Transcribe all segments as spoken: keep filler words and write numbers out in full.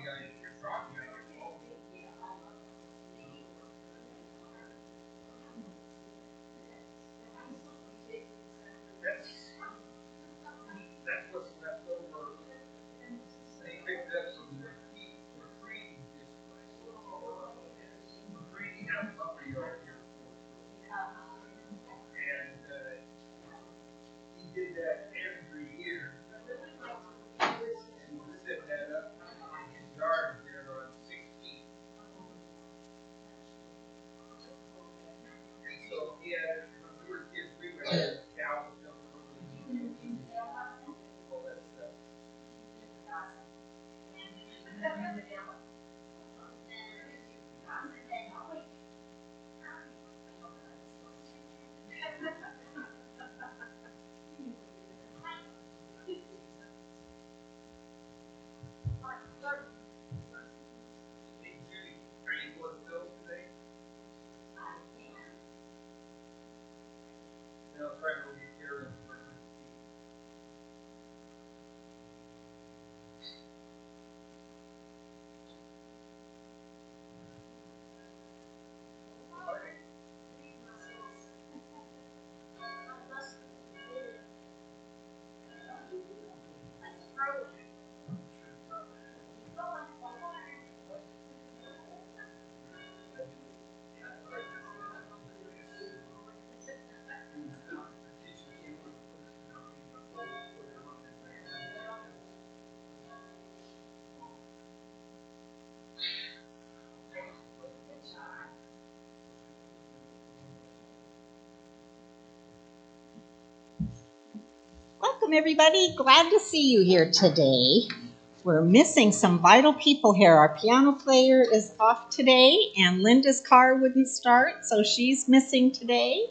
Welcome, everybody. Glad to see you here today. We're missing some vital people here. Our piano player is off today, and Linda's car wouldn't start, so she's missing today.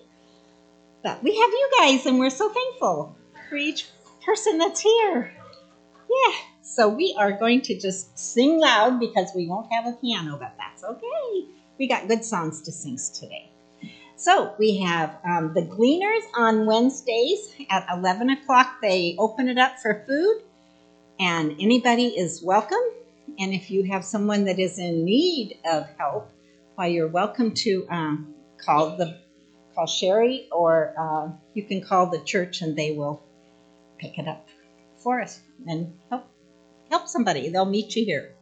But we have you guys, and we're so thankful for each person that's here. Yeah, so we are going to just sing loud because we won't have a piano, but that's okay. We got good songs to sing today. So we have um, the Gleaners on Wednesdays at eleven o'clock. They open it up for food, and anybody is welcome. And if you have someone that is in need of help, why, you're welcome to um, call the call Sherry, or uh, you can call the church, and they will pick it up for us and help help somebody. They'll meet you here.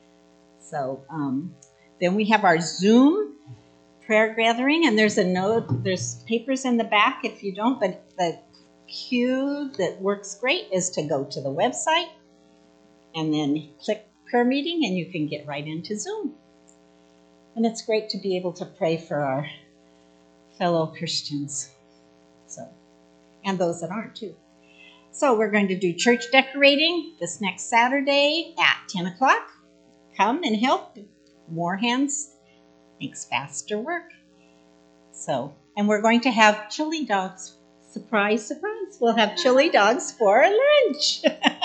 So um, then we have our Zoom prayer gathering, and there's a note, there's papers in the back if you don't, but the cue that works great is to go to the website and then click prayer meeting, and you can get right into Zoom. And it's great to be able to pray for our fellow Christians, so, and those that aren't too. So we're going to do church decorating this next Saturday at ten o'clock. Come and help. More hands makes faster work. So, and we're going to have chili dogs. Surprise, surprise. We'll have chili dogs for lunch.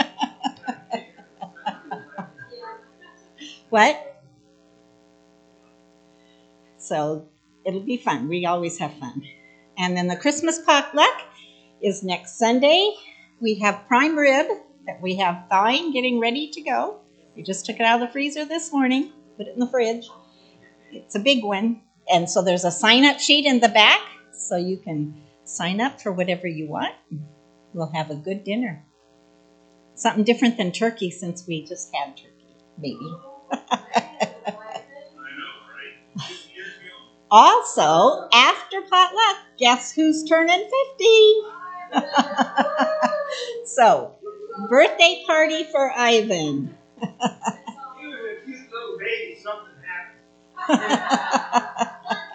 What? So it'll be fun. We always have fun. And then the Christmas potluck is next Sunday. We have prime rib that we have thawing, getting ready to go. We just took it out of the freezer this morning, put it in the fridge. It's a big one. And so there's a sign-up sheet in the back, so you can sign up for whatever you want. We'll have a good dinner. Something different than turkey, since we just had turkey, maybe. Also, after potluck, guess who's turning fifty? So, birthday party for Ivan. He was a cute little baby, something happened.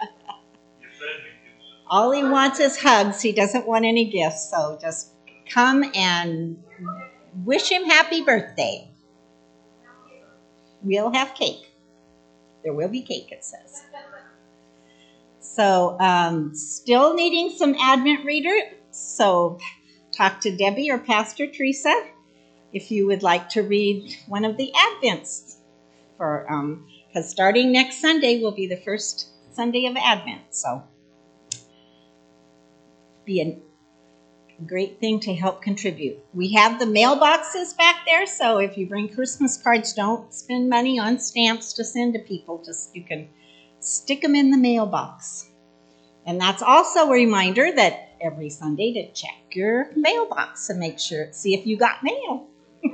All he wants is hugs. He doesn't want any gifts, so just come and wish him happy birthday. We'll have cake. There will be cake, it says. So, um, still needing some Advent reader, so talk to Debbie or Pastor Teresa if you would like to read one of the Advents. For um, because starting next Sunday will be the first Sunday of Advent, so be a a great thing to help contribute. We have the mailboxes back there, so if you bring Christmas cards, don't spend money on stamps to send to people. Just you can stick them in the mailbox. And that's also a reminder that every Sunday to check your mailbox and make sure, see if you got mail.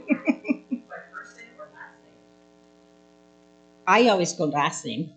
I always go last name.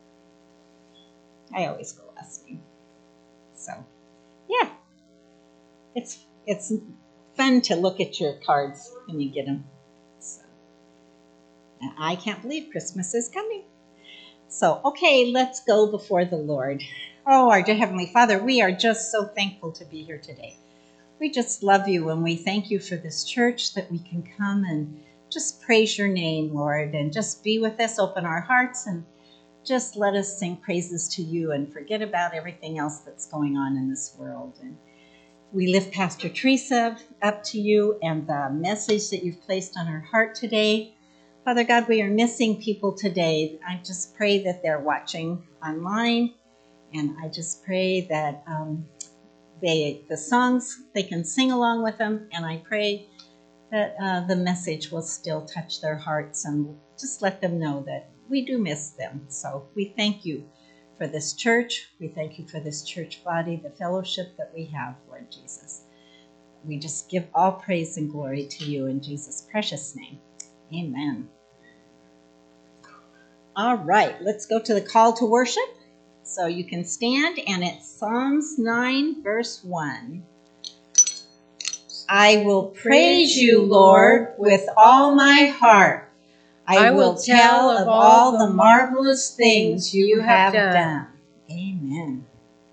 I always go last name. So, yeah. It's it's fun to look at your cards when you get them. So, and I can't believe Christmas is coming. So, okay, let's go before the Lord. Oh, our dear Heavenly Father, we are just so thankful to be here today. We just love you and we thank you for this church that we can come and just praise your name, Lord, and just be with us, open our hearts, and just let us sing praises to you and forget about everything else that's going on in this world. And we lift Pastor Teresa up to you and the message that you've placed on her heart today. Father God, we are missing people today. I just pray that they're watching online, and I just pray that um, they the songs, they can sing along with them, and I pray that uh, the message will still touch their hearts and just let them know that we do miss them. So we thank you for this church. We thank you for this church body, the fellowship that we have, Lord Jesus. We just give all praise and glory to you in Jesus' precious name. Amen. All right, let's go to the call to worship. So you can stand, and it's Psalms nine, verse one. I will praise you, Lord, with all my heart. I, I will tell of all the marvelous things you have done. done. Amen.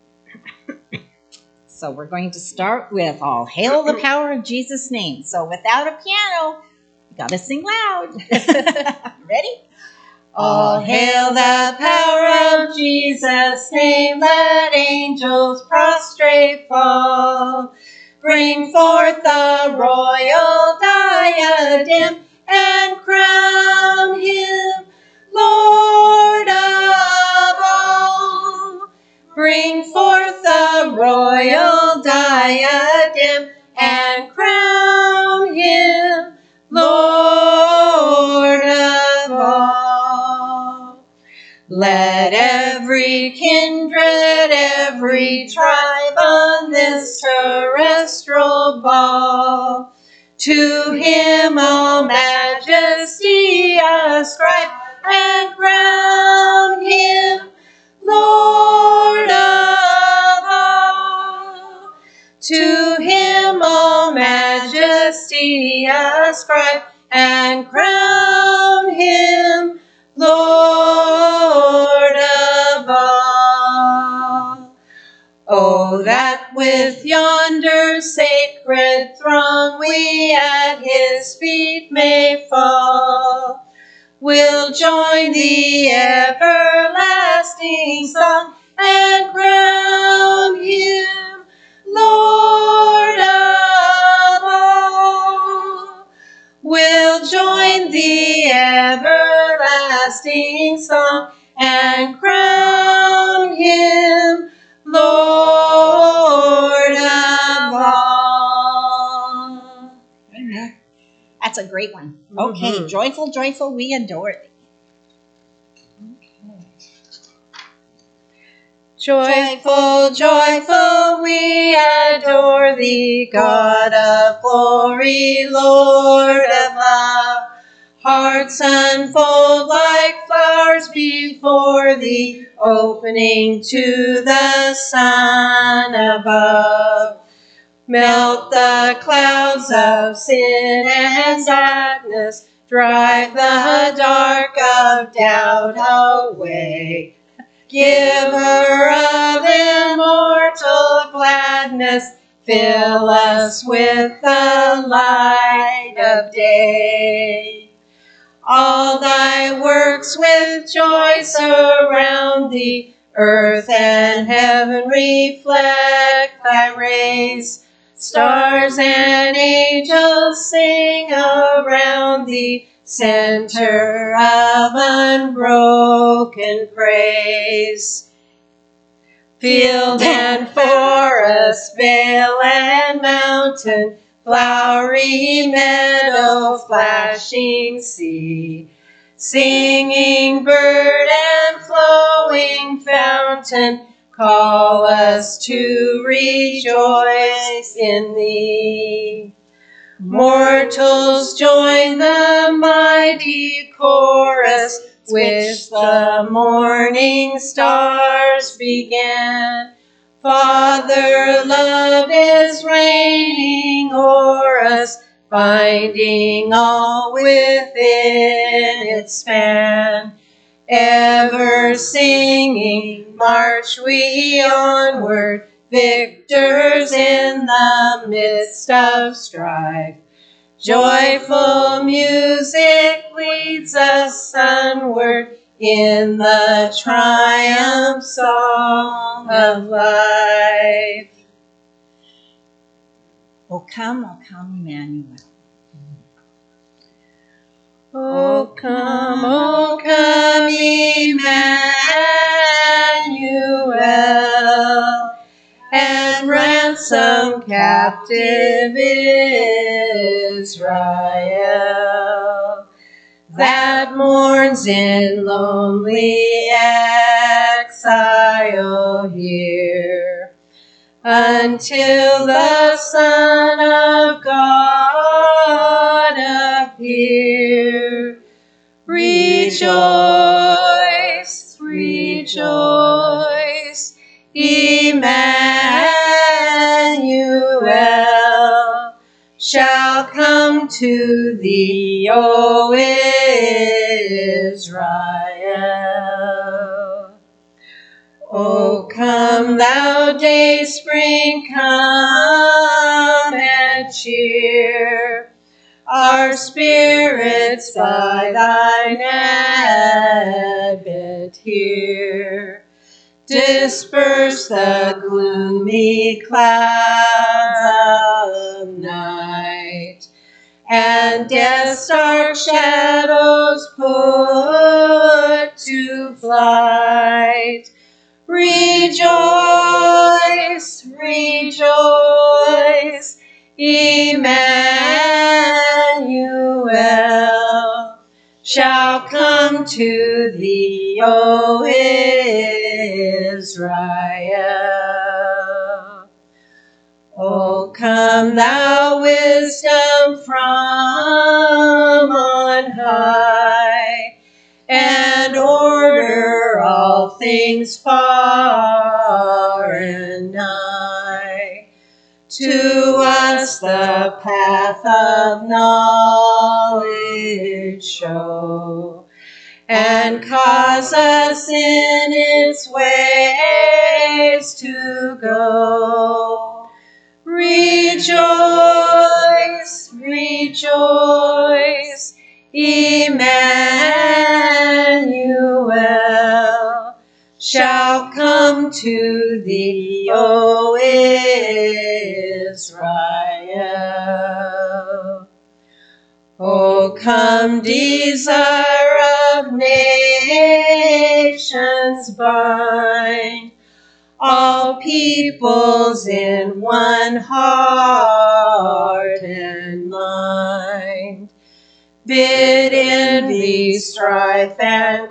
So we're going to start with All Hail the Power of Jesus' Name. So without a piano, you got to sing loud. Ready? All hail the power of Jesus' name. Let angels prostrate fall. Bring forth the royal diadem and crown him Lord of all. Bring forth the royal diadem and crown him Lord of all. Let every kindred, every tribe on this terrestrial ball to him all majesty ascribe and crown him Lord of all. To him all majesty ascribe and crown him Lord of all. Oh, that with yonder sacred throng we at his feet may fall. We'll join the everlasting song and crown him Lord of all. We'll join the everlasting song and crown him Lord of all. Amen. That's a great one. Okay, mm-hmm. Joyful, joyful, we adore thee. Okay. Joyful, joyful, we adore thee, God of glory, Lord of love. Hearts unfold like flowers before thee, opening to the sun above. Melt the clouds of sin and sadness, drive the dark of doubt away. Giver of immortal gladness, fill us with the light of day. All thy works with joy surround thee, earth and heaven reflect thy rays. Stars and angels sing around thee, center of unbroken praise. Field and forest, vale and mountain, mountain, flowery meadow, flashing sea, singing bird and flowing fountain, call us to rejoice in thee. Mortals join the mighty chorus, which the morning stars began. Father, love is reigning o'er us, binding all within its span. Ever singing, march we onward, victors in the midst of strife. Joyful music leads us sunward in the triumph song of life. O come, O come, Emmanuel. O come, O come, Emmanuel, and ransom captive Israel, that mourns in lonely exile here, until the Son of God appear. Rejoice, rejoice, Emmanuel shall come to thee, O Israel. O come, thou day spring, come and cheer our spirits by thine advent here. Disperse the gloomy clouds of night, and death's dark shadows put to flight. Rejoice, rejoice, Emmanuel shall come to thee, O Israel. O come, thou wisdom from on high, and order all things far and nigh. To us the path of knowledge show, and cause us in its ways to go. Rejoice, rejoice, Emmanuel shall come to thee, O Israel. O come, desire of nations, bind all peoples in one heart and mind. Bid envy, strife, and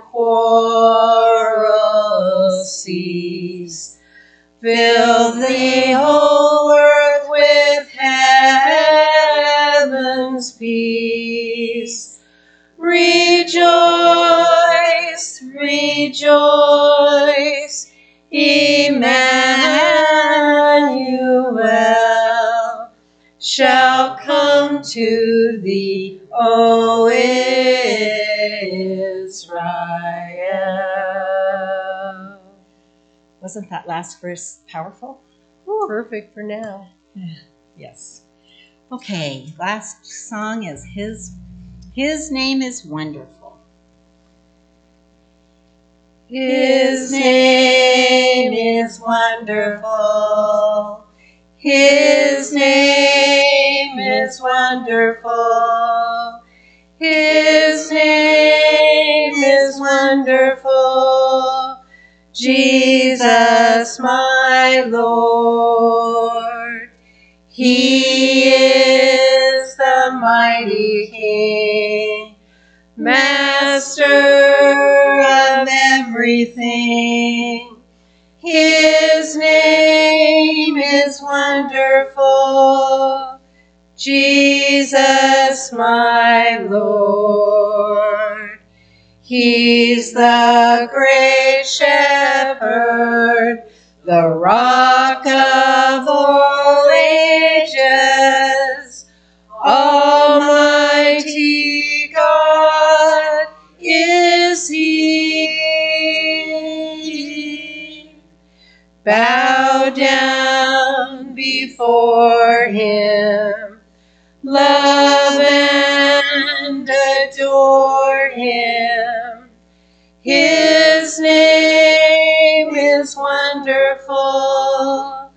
quarrel cease. Fill the whole earth with heaven's peace. Rejoice, rejoice, Emmanuel shall come to thee, O Israel. Wasn't that last verse powerful? Perfect for now. Yes. Okay, last song is His, His Name is Wonderful. His name is wonderful. His name is wonderful. His name is wonderful. Jesus, my Lord. He is the mighty King, Master of everything. His name is wonderful, Jesus my Lord. He's the great shepherd, the rock of all ages. Almighty God is he. Bow down before him, love and adore him. His name is wonderful,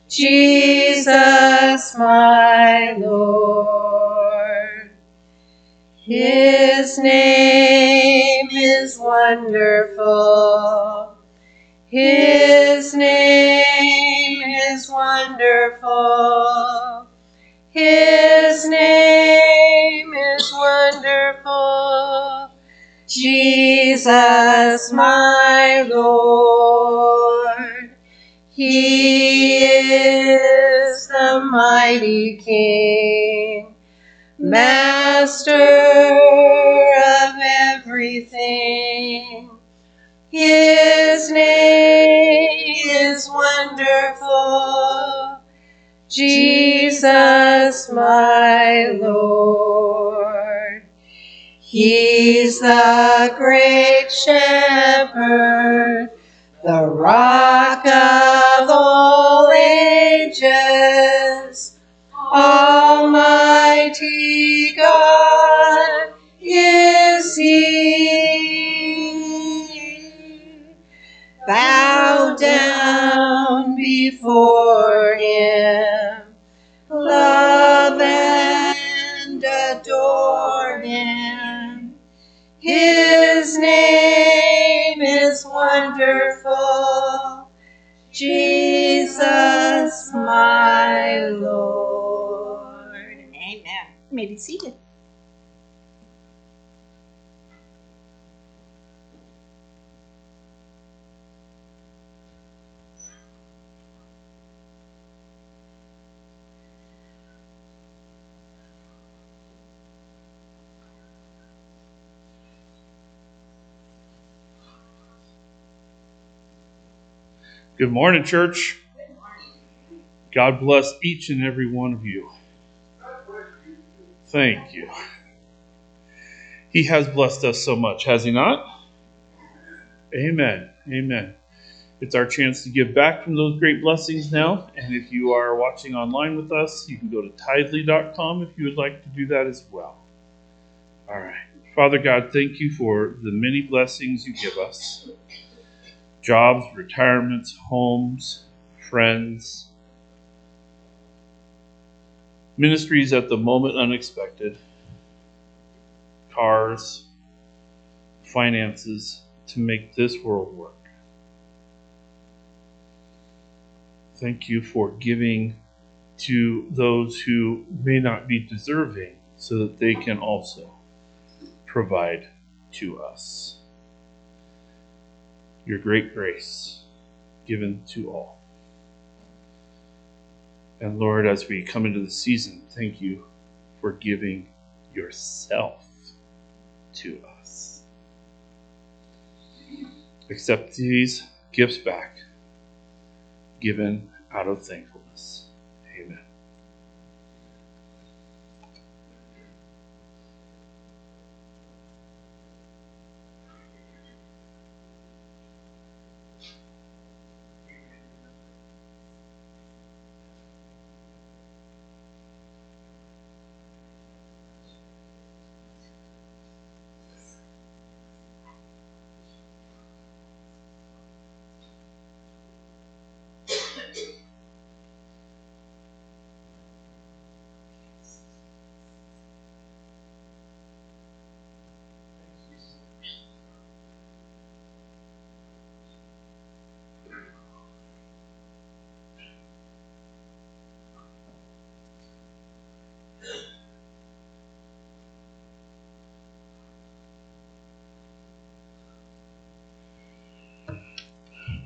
Jesus my Lord. His name is wonderful. His name is wonderful. His name is wonderful, Jesus my Lord. He is the mighty King, Master of everything. His name is wonderful, Jesus my Lord. He's the great shepherd, the rock of all ages. Almighty God is he. Bow down before him, love and adore him. His name is wonderful, Jesus my Lord. Amen. You may be seated. Good morning, church. God bless each and every one of you. Thank you. He has blessed us so much, has he not? Amen. Amen. It's our chance to give back from those great blessings now. And if you are watching online with us, you can go to tithely dot com if you would like to do that as well. All right. Father God, thank you for the many blessings you give us. Jobs, retirements, homes, friends, ministries at the moment unexpected, cars, finances to make this world work. Thank you for giving to those who may not be deserving so that they can also provide to us. Your great grace given to all. And Lord, as we come into the season, thank you for giving yourself to us. Accept these gifts back, given out of thankfulness. Amen.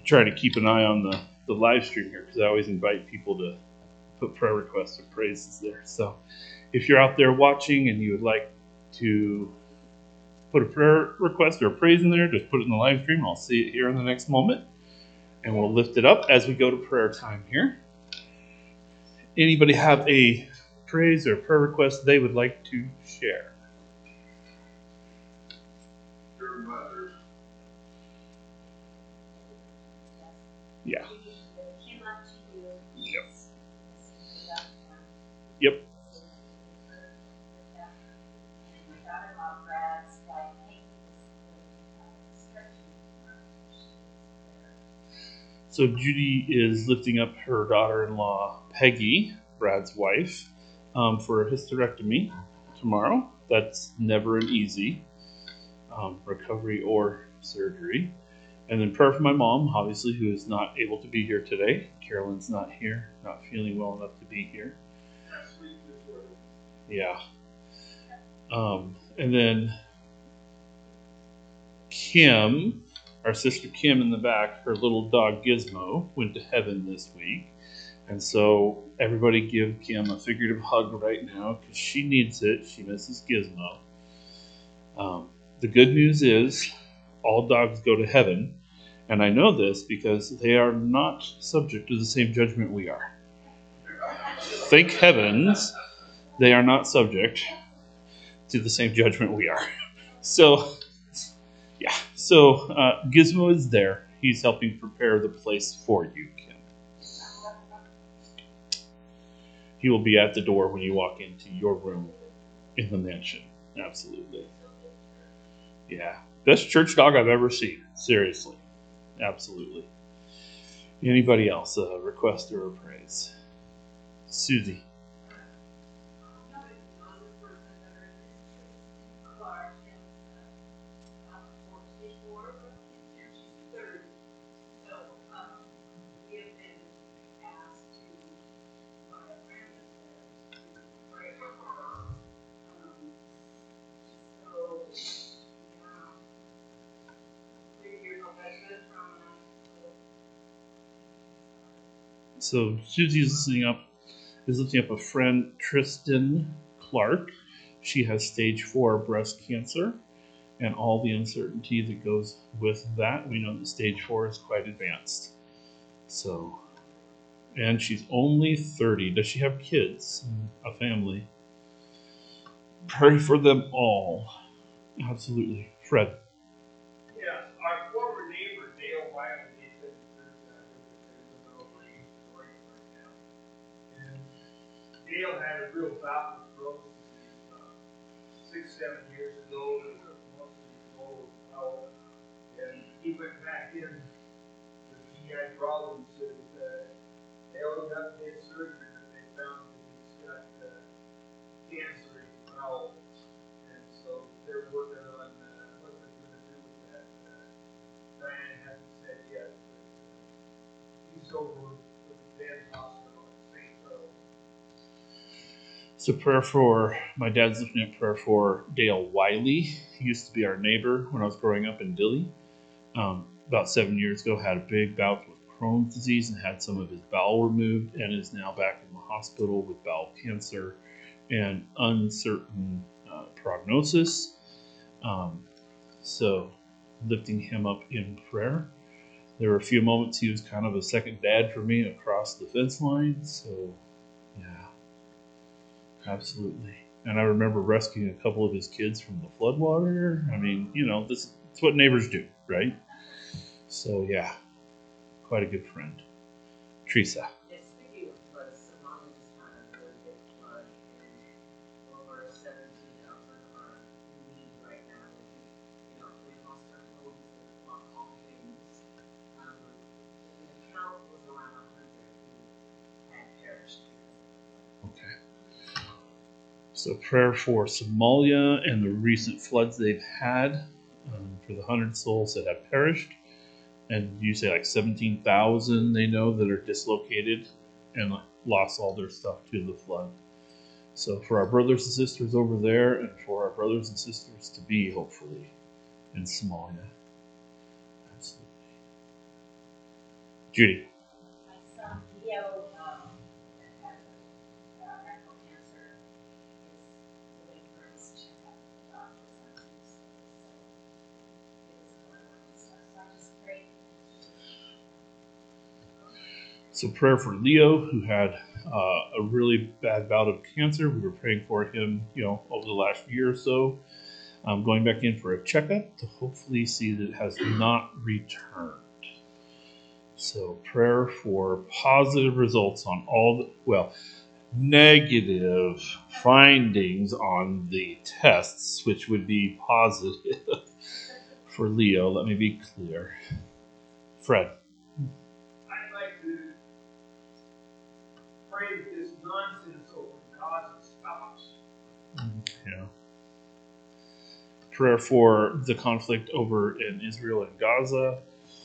try to keep an eye on the, the live stream here because I always invite people to put prayer requests or praises there. So if you're out there watching and you would like to put a prayer request or a praise in there, just put it in the live stream. I'll see it here in the next moment. And we'll lift it up as we go to prayer time here. Anybody have a praise or prayer request they would like to share? Your mother. Yeah. Yep. Yep. So Judy is lifting up her daughter-in-law, Peggy, Brad's wife, um, for a hysterectomy tomorrow. That's never an easy um, recovery or surgery. And then prayer for my mom, obviously, who is not able to be here today. Carolyn's not here, not feeling well enough to be here. Yeah. Um, and then Kim, our sister Kim in the back, her little dog Gizmo went to heaven this week. And so everybody give Kim a figurative hug right now because she needs it. She misses Gizmo. Um, the good news is all dogs go to heaven. And I know this because they are not subject to the same judgment we are. Thank heavens they are not subject to the same judgment we are. So, yeah. So uh, Gizmo is there. He's helping prepare the place for you, Kim. He will be at the door when you walk into your room in the mansion. Absolutely. Yeah. Best church dog I've ever seen. Seriously. Absolutely. Anybody else? A request or a praise? Susie. So Susie is listening up, is lifting up a friend, Tristan Clark. She has stage four breast cancer and all the uncertainty that goes with that. We know that stage four is quite advanced. So, and she's only thirty. Does she have kids and a family? Pray for them all. Absolutely. Fred. Yeah, our former neighbor, Dale Wiley, he said there's a little rain right now. And Dale had a real bout with Rose uh, six, seven years ago. It was mostly old power. And he went back in because he had problems with uh, they all got to get surgery and they found that he's got uh, cancer in his bowel. And so they're working on uh, what they're going to do with that. Uh, Diane hasn't said yet, but uh, he's over with the Ben's Hospital in Saint Rose. So prayer for, my dad's lifting up prayer for Dale Wiley. He used to be our neighbor when I was growing up in Dilley. Um, about seven years ago, had a big bout with Crohn's disease and had some of his bowel removed and is now back in the hospital with bowel cancer and uncertain uh, prognosis. Um, so lifting him up in prayer. There were a few moments he was kind of a second dad for me across the fence line. So, yeah, absolutely. And I remember rescuing a couple of his kids from the floodwater. I mean, you know, this it's what neighbors do, right? So, yeah, quite a good friend. Teresa. Speaking of floods, Somalia just had a really big flood, and over seventeen thousand are in need right now. You know, they lost their homes and lost all things. Um, the count was around a hundred who had perished. Okay. So prayer for Somalia and the recent floods they've had, um, for the hundred souls that have perished. And you say like seventeen thousand they know that are dislocated and lost all their stuff to the flood. So for our brothers and sisters over there and for our brothers and sisters to be, hopefully, in Somalia. Absolutely. Judy. My son Leo, um, that has uh, rectal cancer, is waiting for his checkup. The doctor's on Tuesday, so it was blood work and stuff. So I just prayed. So prayer for Leo, who had uh, a really bad bout of cancer. We were praying for him, you know, over the last year or so. Um, going back in for a checkup to hopefully see that it has not returned. So prayer for positive results on all the, well, negative findings on the tests, which would be positive for Leo. Let me be clear. Fred. I'd like to pray that this nonsense over Gaza stops. Yeah. Prayer for the conflict over in Israel and Gaza.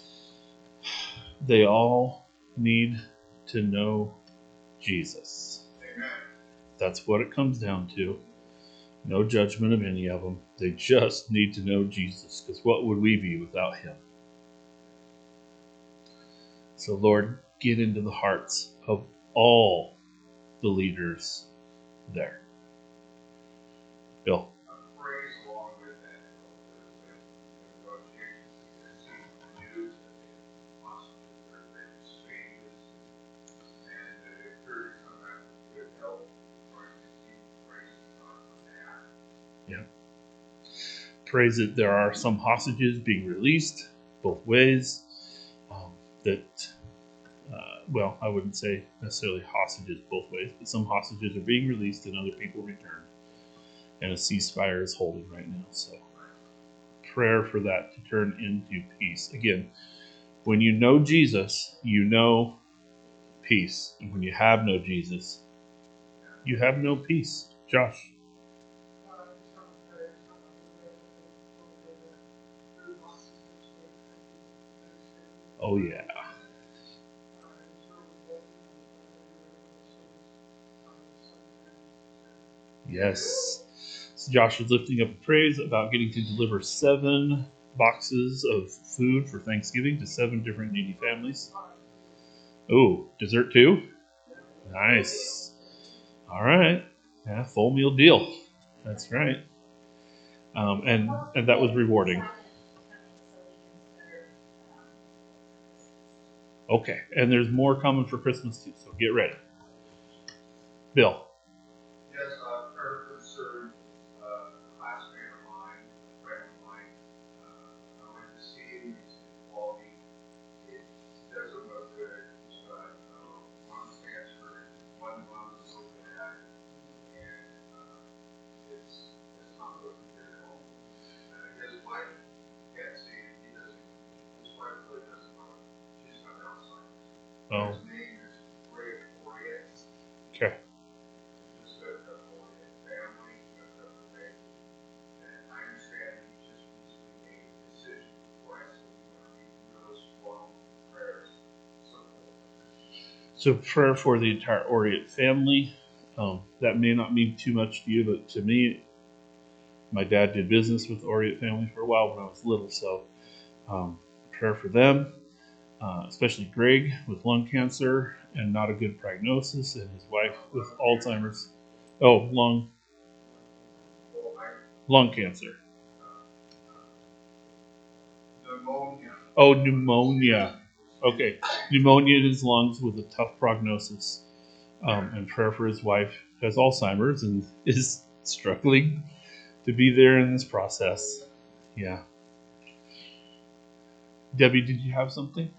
They all need to know Jesus. Amen. That's what it comes down to. No judgment of any of them. They just need to know Jesus, because what would we be without him? So, Lord, get into the hearts of all the leaders there. Bill. Praise along with that. The negotiations that they're seeing in the news, that they possibly their their exchanges, and that if there is some kind of good help, Lord, just keep praising God for that. Yeah. Praise that there are some hostages being released both ways. Um, that, uh, well, I wouldn't say necessarily hostages both ways, but some hostages are being released and other people returned. And a ceasefire is holding right now. So prayer for that to turn into peace. Again, when you know Jesus, you know peace. And when you have no Jesus, you have no peace. Josh. Oh, yeah. Yes. So Josh is lifting up praise about getting to deliver seven boxes of food for Thanksgiving to seven different needy families. Oh, dessert too? Nice. All right. Yeah, full meal deal. That's right. Um, and and that was rewarding. Okay, and there's more coming for Christmas too, so get ready. Bill. Yes, uh, prayer concern, uh, classmate of mine, a friend of mine, uh, I went to see him, he's in quality, it doesn't look good, he's got, uh, lung cancer, one lung is so bad, and, uh, it's, it's not looking good at all. Uh, his wife can't see him, he doesn't, his wife really doesn't know him, she's got Alzheimer's. Oh. His name is Ray Poirier. Okay. Just got the Poirier family, got the baby. And I understand he just recently made a decision for us, so we want to be real strong prayers, support. So prayer for the entire Oriot family. Um, that may not mean too much to you, but to me, my dad did business with the Oriot family for a while when I was little. So um, prayer for them, uh, especially Greg with lung cancer and not a good prognosis, and his wife with Alzheimer's. Oh, lung Well, I, lung cancer. pneumonia. Oh, pneumonia. Okay, pneumonia in his lungs with a tough prognosis. Um, and prayer for his wife who has Alzheimer's and is struggling to be there in this process. Yeah. Debbie, did you have something?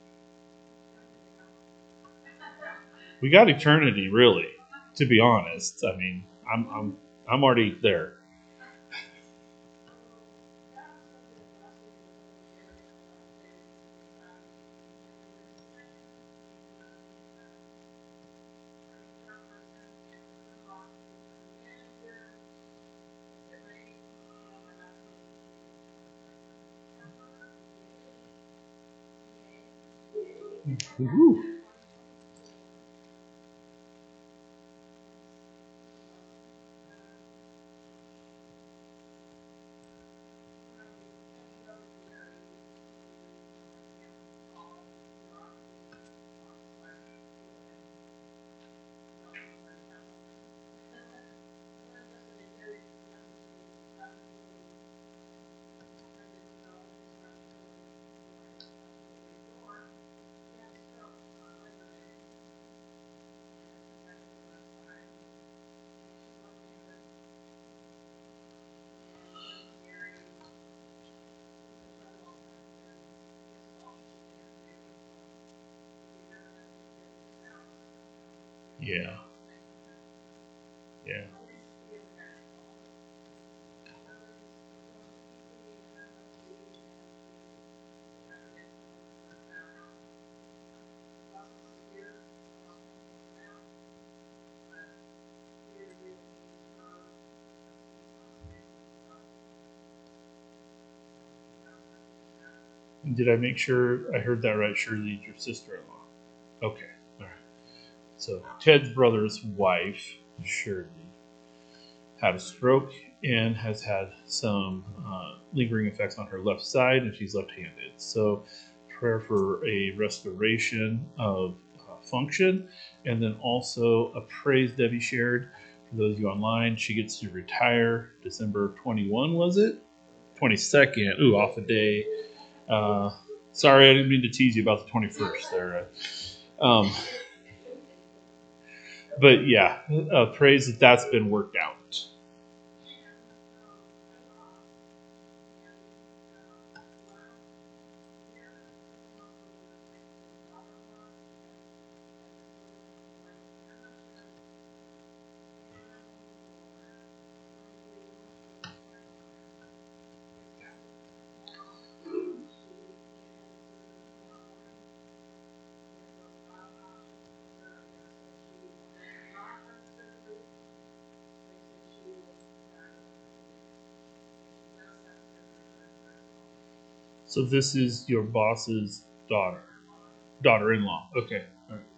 We got eternity, really. To be honest, I mean, I'm I'm I'm already there. Woo-hoo. Yeah. Yeah. And did I make sure I heard that right? Shirley's your sister-in-law. Okay. All right. So Ted's brother's wife, Shirley, had a stroke and has had some uh, lingering effects on her left side, and she's left-handed. So prayer for a restoration of uh, function, and then also a praise Debbie shared. For those of you online, she gets to retire December twenty-first, was it? twenty-second. Ooh, off a day. Uh, sorry, I didn't mean to tease you about the twenty-first there. Um, but yeah, uh, praise that that's been worked out. So this is your boss's daughter, daughter-in-law. Okay. All right.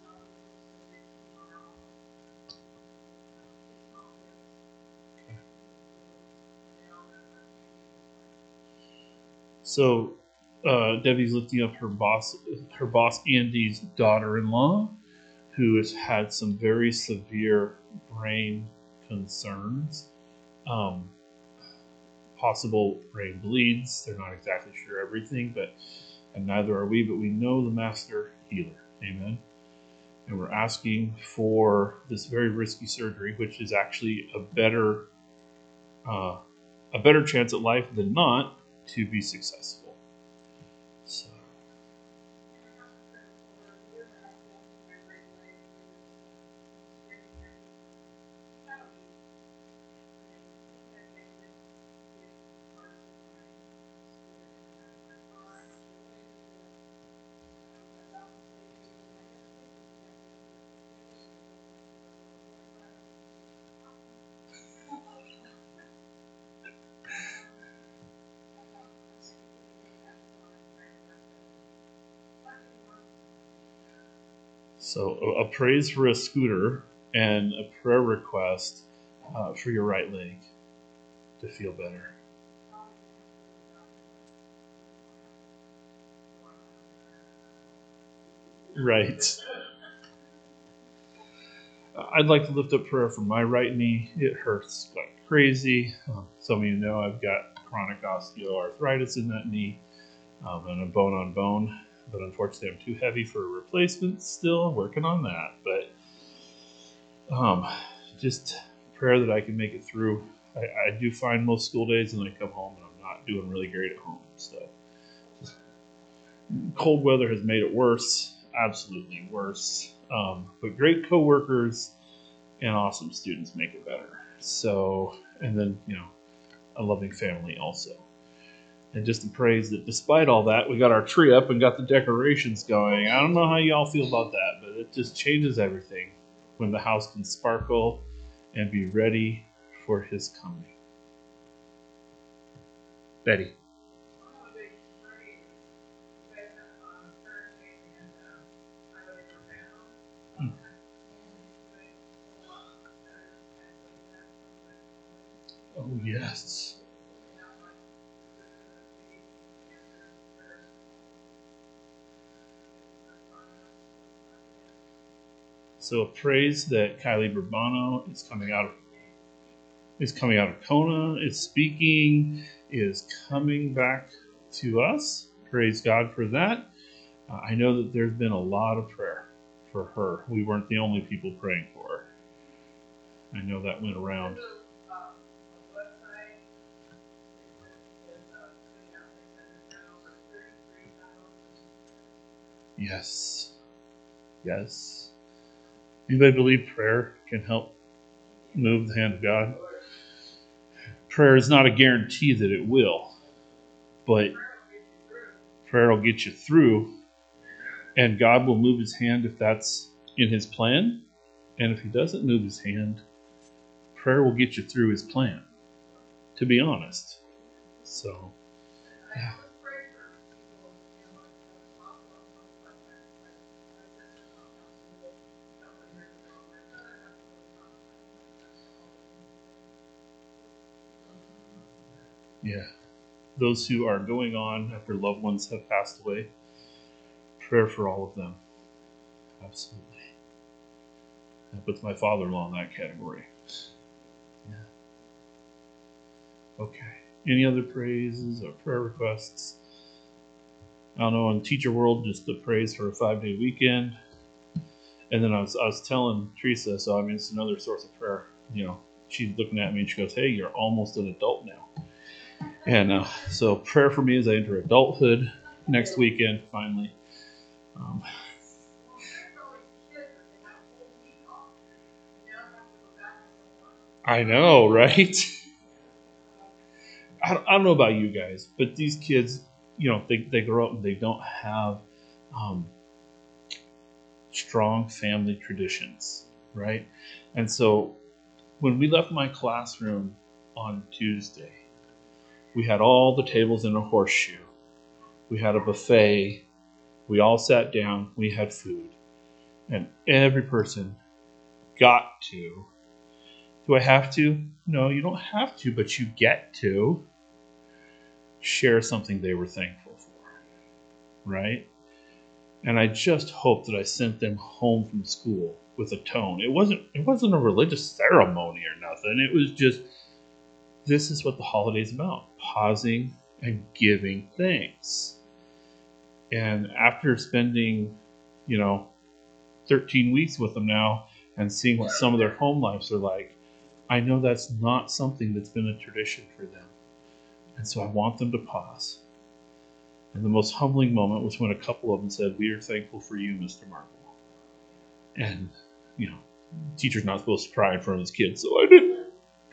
So uh, Debbie's lifting up her boss, her boss Andy's daughter-in-law, who has had some very severe brain concerns, um, possible brain bleeds. They're not exactly sure everything, but and neither are we. But we know the master healer. Amen. And we're asking for this very risky surgery, which is actually a better, uh, a better chance at life than not, to be successful. So. So a, a praise for a scooter and a prayer request uh, for your right leg to feel better. Right. I'd like to lift up prayer for my right knee. It hurts like crazy. Um, some of you know I've got chronic osteoarthritis in that knee, um, and a bone on bone. But unfortunately, I'm too heavy for a replacement still. Working on that. But um, just prayer that I can make it through. I, I do find most school days and I come home and I'm not doing really great at home. So just, cold weather has made it worse. Absolutely worse. Um, but great coworkers and awesome students make it better. So, and then, you know, a loving family also. And just to praise that despite all that, we got our tree up and got the decorations going. I don't know how y'all feel about that, but it just changes everything when the house can sparkle and be ready for his coming. Betty. Hmm. Oh, yes. So a praise that Kylie Bourbano is coming out of is coming out of Kona, is speaking, is coming back to us. Praise God for that. Uh, I know that there's been a lot of prayer for her. We weren't the only people praying for her. I know that went around. Yes. Yes. Anybody believe prayer can help move the hand of God? Prayer is not a guarantee that it will, but prayer will get you through, and God will move his hand if that's in his plan. And if he doesn't move his hand, prayer will get you through his plan, to be honest. So, yeah. Yeah. Those who are going on after loved ones have passed away, prayer for all of them. Absolutely. I put my father-in-law in that category. Yeah. Okay. Any other praises or prayer requests? I don't know, in teacher world, just the praise for a five-day weekend. And then I was I was telling Teresa, so I mean, it's another source of prayer. You know, she's looking at me and she goes, "Hey, you're almost an adult now." And uh, so prayer for me as I enter adulthood next weekend, finally. Um, I know, right? I don't, I don't know about you guys, but these kids, you know, they, they grow up and they don't have um, strong family traditions, right? And so when we left my classroom on Tuesday, we had all the tables in a horseshoe. We had a buffet. We all sat down. We had food. And every person got to. Do I have to? No, you don't have to, but you get to share something they were thankful for, right? And I just hope that I sent them home from school with a tone. It wasn't it wasn't a religious ceremony or nothing. It was just, this is what the holiday's about. Pausing and giving thanks. And after spending, you know, thirteen weeks with them now and seeing what some of their home lives are like, I know that's not something that's been a tradition for them. And so I want them to pause. And the most humbling moment was when a couple of them said, "We are thankful for you, Mister Marble." And, you know, teacher's not supposed to cry in front of his kids, so I didn't.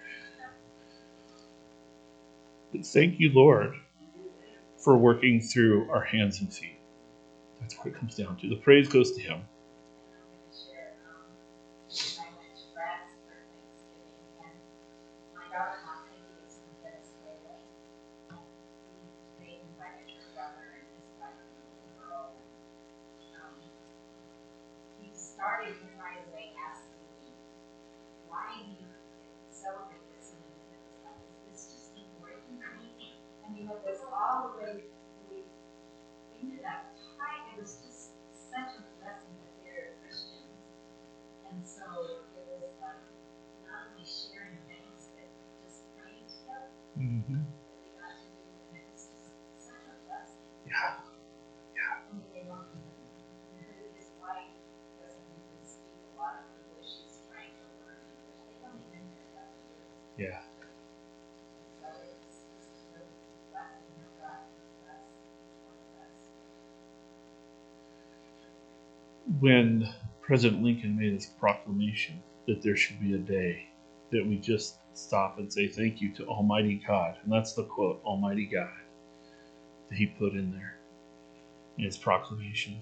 But thank you, Lord, for working through our hands and feet. That's what it comes down to. The praise goes to him. Started his right away asking me, "Why do you celebrate this?" And it's just important to me. And you know, there's all the way we ended up tight. It was just such a blessing that they're Christians. And so it was like not only sharing things, but just praying together. Mm-hmm. That we got to do, and it was just such a blessing. Yeah. Yeah. I mean, they don't even, his wife doesn't even speak a lot of English. She's trying to learn English. They don't even know that. Yeah. So it's just a really blessing of God for us, one of us. When President Lincoln made his proclamation that there should be a day that we just stop and say thank you to Almighty God, and that's the quote, Almighty God, that he put in there in his proclamation.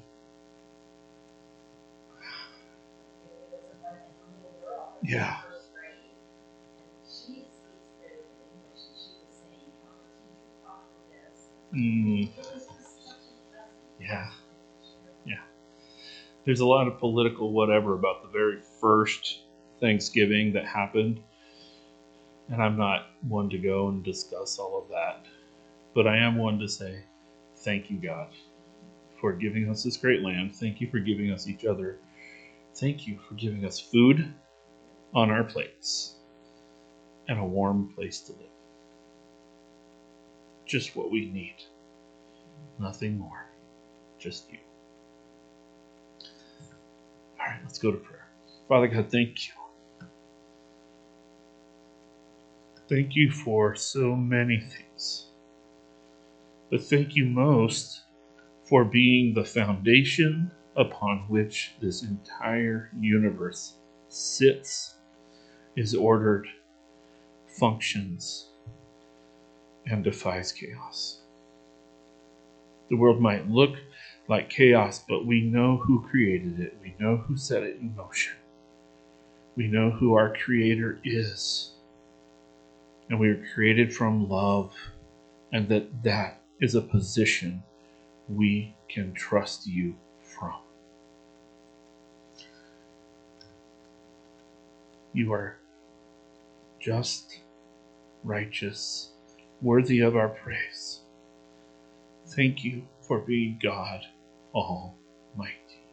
It was a, a little girl in Yeah. first grade, and she speaks very good English, and she was saying how the teacher taught her this. Mm, It was just such a blessing. yeah. Yeah. There's a lot of political whatever about the very first Thanksgiving that happened. And I'm not one to go and discuss all of that. But I am one to say, thank you, God, for giving us this great land. Thank you for giving us each other. Thank you for giving us food on our plates and a warm place to live. Just what we need. Nothing more. Just you. All right, let's go to prayer. Father God, thank you. Thank you for so many things. But thank you most for being the foundation upon which this entire universe sits, is ordered, functions, and defies chaos. The world might look like chaos, but we know who created it. We know who set it in motion. We know who our Creator is. And we are created from love, and that that is a position we can trust you from. You are just, righteous, worthy of our praise. Thank you for being God Almighty.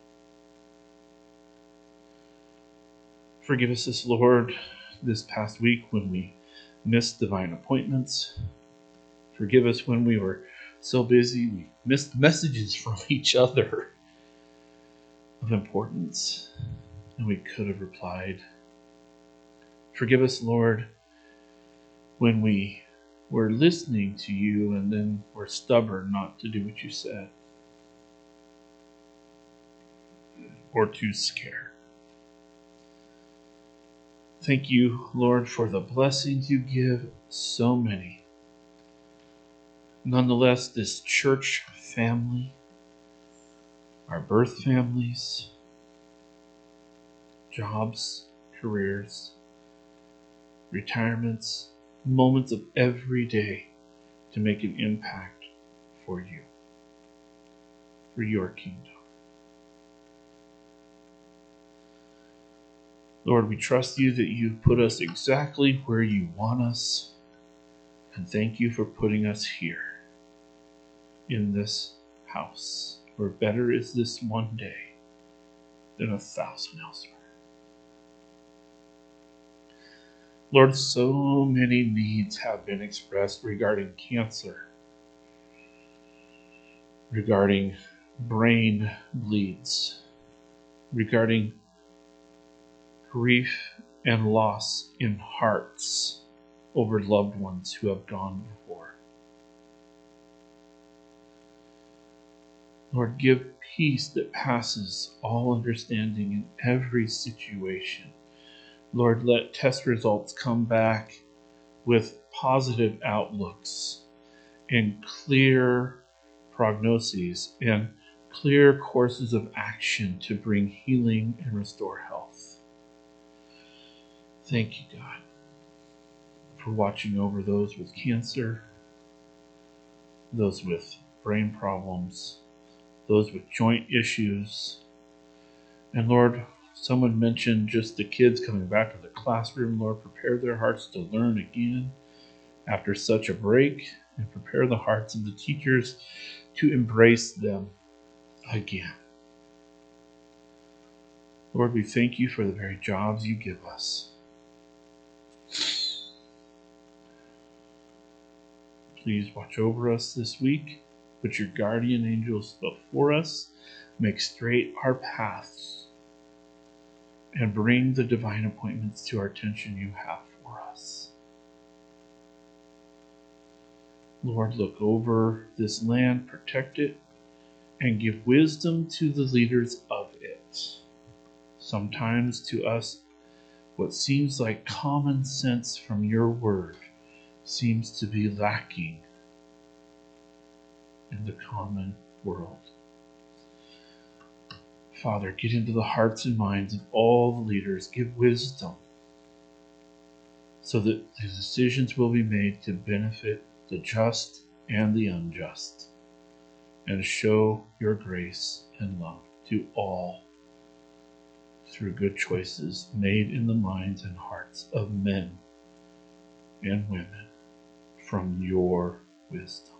Forgive us this, Lord, this past week when we missed divine appointments. Forgive us when we were so busy we missed messages from each other of importance, and we could have replied. Forgive us, Lord, when we were listening to you and then were stubborn not to do what you said, or too scared. Thank you, Lord, for the blessings you give, so many. Nonetheless, this church family, our birth families, jobs, careers, retirements, moments of every day to make an impact for you, for your kingdom. Lord, we trust you that you've put us exactly where you want us, and thank you for putting us here in this house, where better is this one day than a thousand elsewhere. Lord, so many needs have been expressed regarding cancer, regarding brain bleeds, regarding grief and loss in hearts over loved ones who have gone before. Lord, give peace that passes all understanding in every situation. Lord, let test results come back with positive outlooks and clear prognoses and clear courses of action to bring healing and restore health. Thank you, God, for watching over those with cancer, those with brain problems, those with joint issues. And Lord, someone mentioned just the kids coming back to the classroom. Lord, prepare their hearts to learn again after such a break, and prepare the hearts of the teachers to embrace them again. Lord, we thank you for the very jobs you give us. Please watch over us this week. Put your guardian angels before us. Make straight our paths. And bring the divine appointments to our attention you have for us. Lord, look over this land, protect it, and give wisdom to the leaders of it. Sometimes to us, what seems like common sense from your word seems to be lacking in the common world. Father, get into the hearts and minds of all the leaders. Give wisdom so that the decisions will be made to benefit the just and the unjust, and show your grace and love to all through good choices made in the minds and hearts of men and women from your wisdom.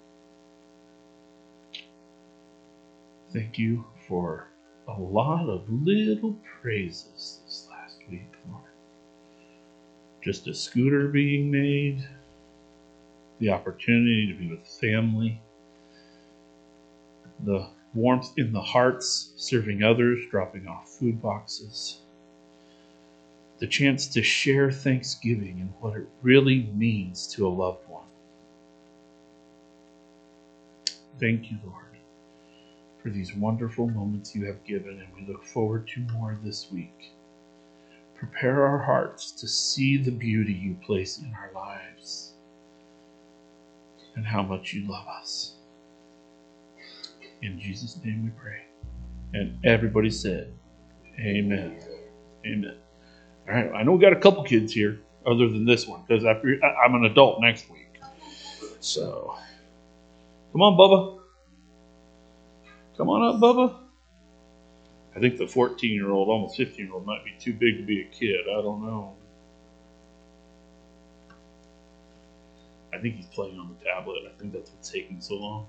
Thank you for a lot of little praises this last week, Lord. Just a scooter being made, the opportunity to be with family, the warmth in the hearts, serving others, dropping off food boxes, the chance to share Thanksgiving and what it really means to a loved one. Thank you, Lord, for these wonderful moments you have given, and we look forward to more this week. Prepare our hearts to see the beauty you place in our lives and how much you love us. In Jesus' name we pray. And everybody said, amen. Amen. All right, I know we got a couple kids here other than this one, because I'm an adult next week. So, come on, Bubba. Come on up, Bubba. I think the fourteen-year-old, almost fifteen-year-old might be too big to be a kid. I don't know. I think he's playing on the tablet. I think that's what's taking so long.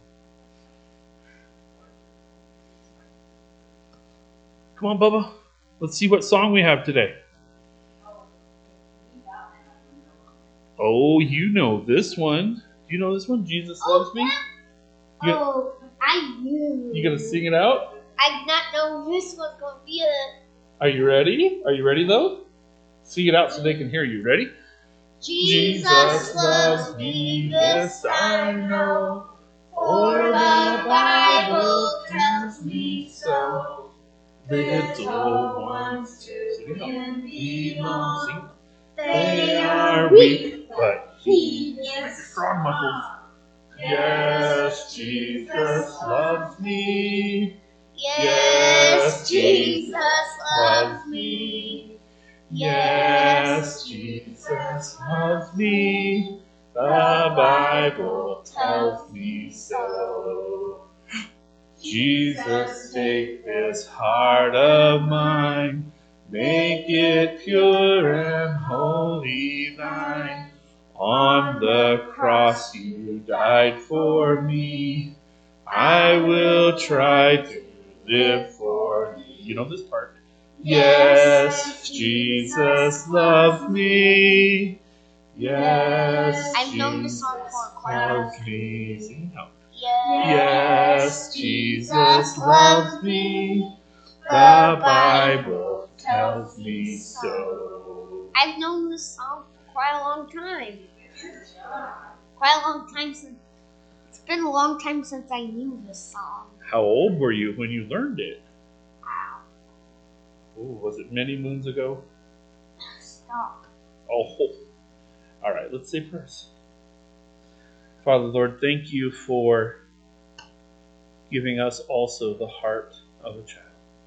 Come on, Bubba. Let's see what song we have today. Oh, you know this one. Do you know this one? Jesus Loves Me? You, Oh, I knew. you gonna sing it out? I did not know this was going to be a... Are you ready? Are you ready, though? Sing it out so they can hear you. Ready? Jesus loves me, this I know, for the Bible tells me so. Little ones to him belong. Sing. They are are weak, but He he is is strong muscles. strong. Yes, Jesus loves me. Yes, Jesus loves me. Yes, Jesus loves me. The Bible tells me so. Jesus, take this heart of mine, make it pure and wholly thine. On the cross you died for me. I will try to live for thee. You know this part. Yes, Jesus loves me. Yes, I've known this Jesus song for quite a long loves me. Sing it out. Yes, Yes, Jesus loves me. The Bible tells me so. I've known this song for quite a long time. Quite a long time since. It's been a long time since I knew this song. How old were you when you learned it? Wow. Oh, was it many moons ago? Stop. Oh, all right, let's say first. Father, Lord, thank you for giving us also the heart of a child.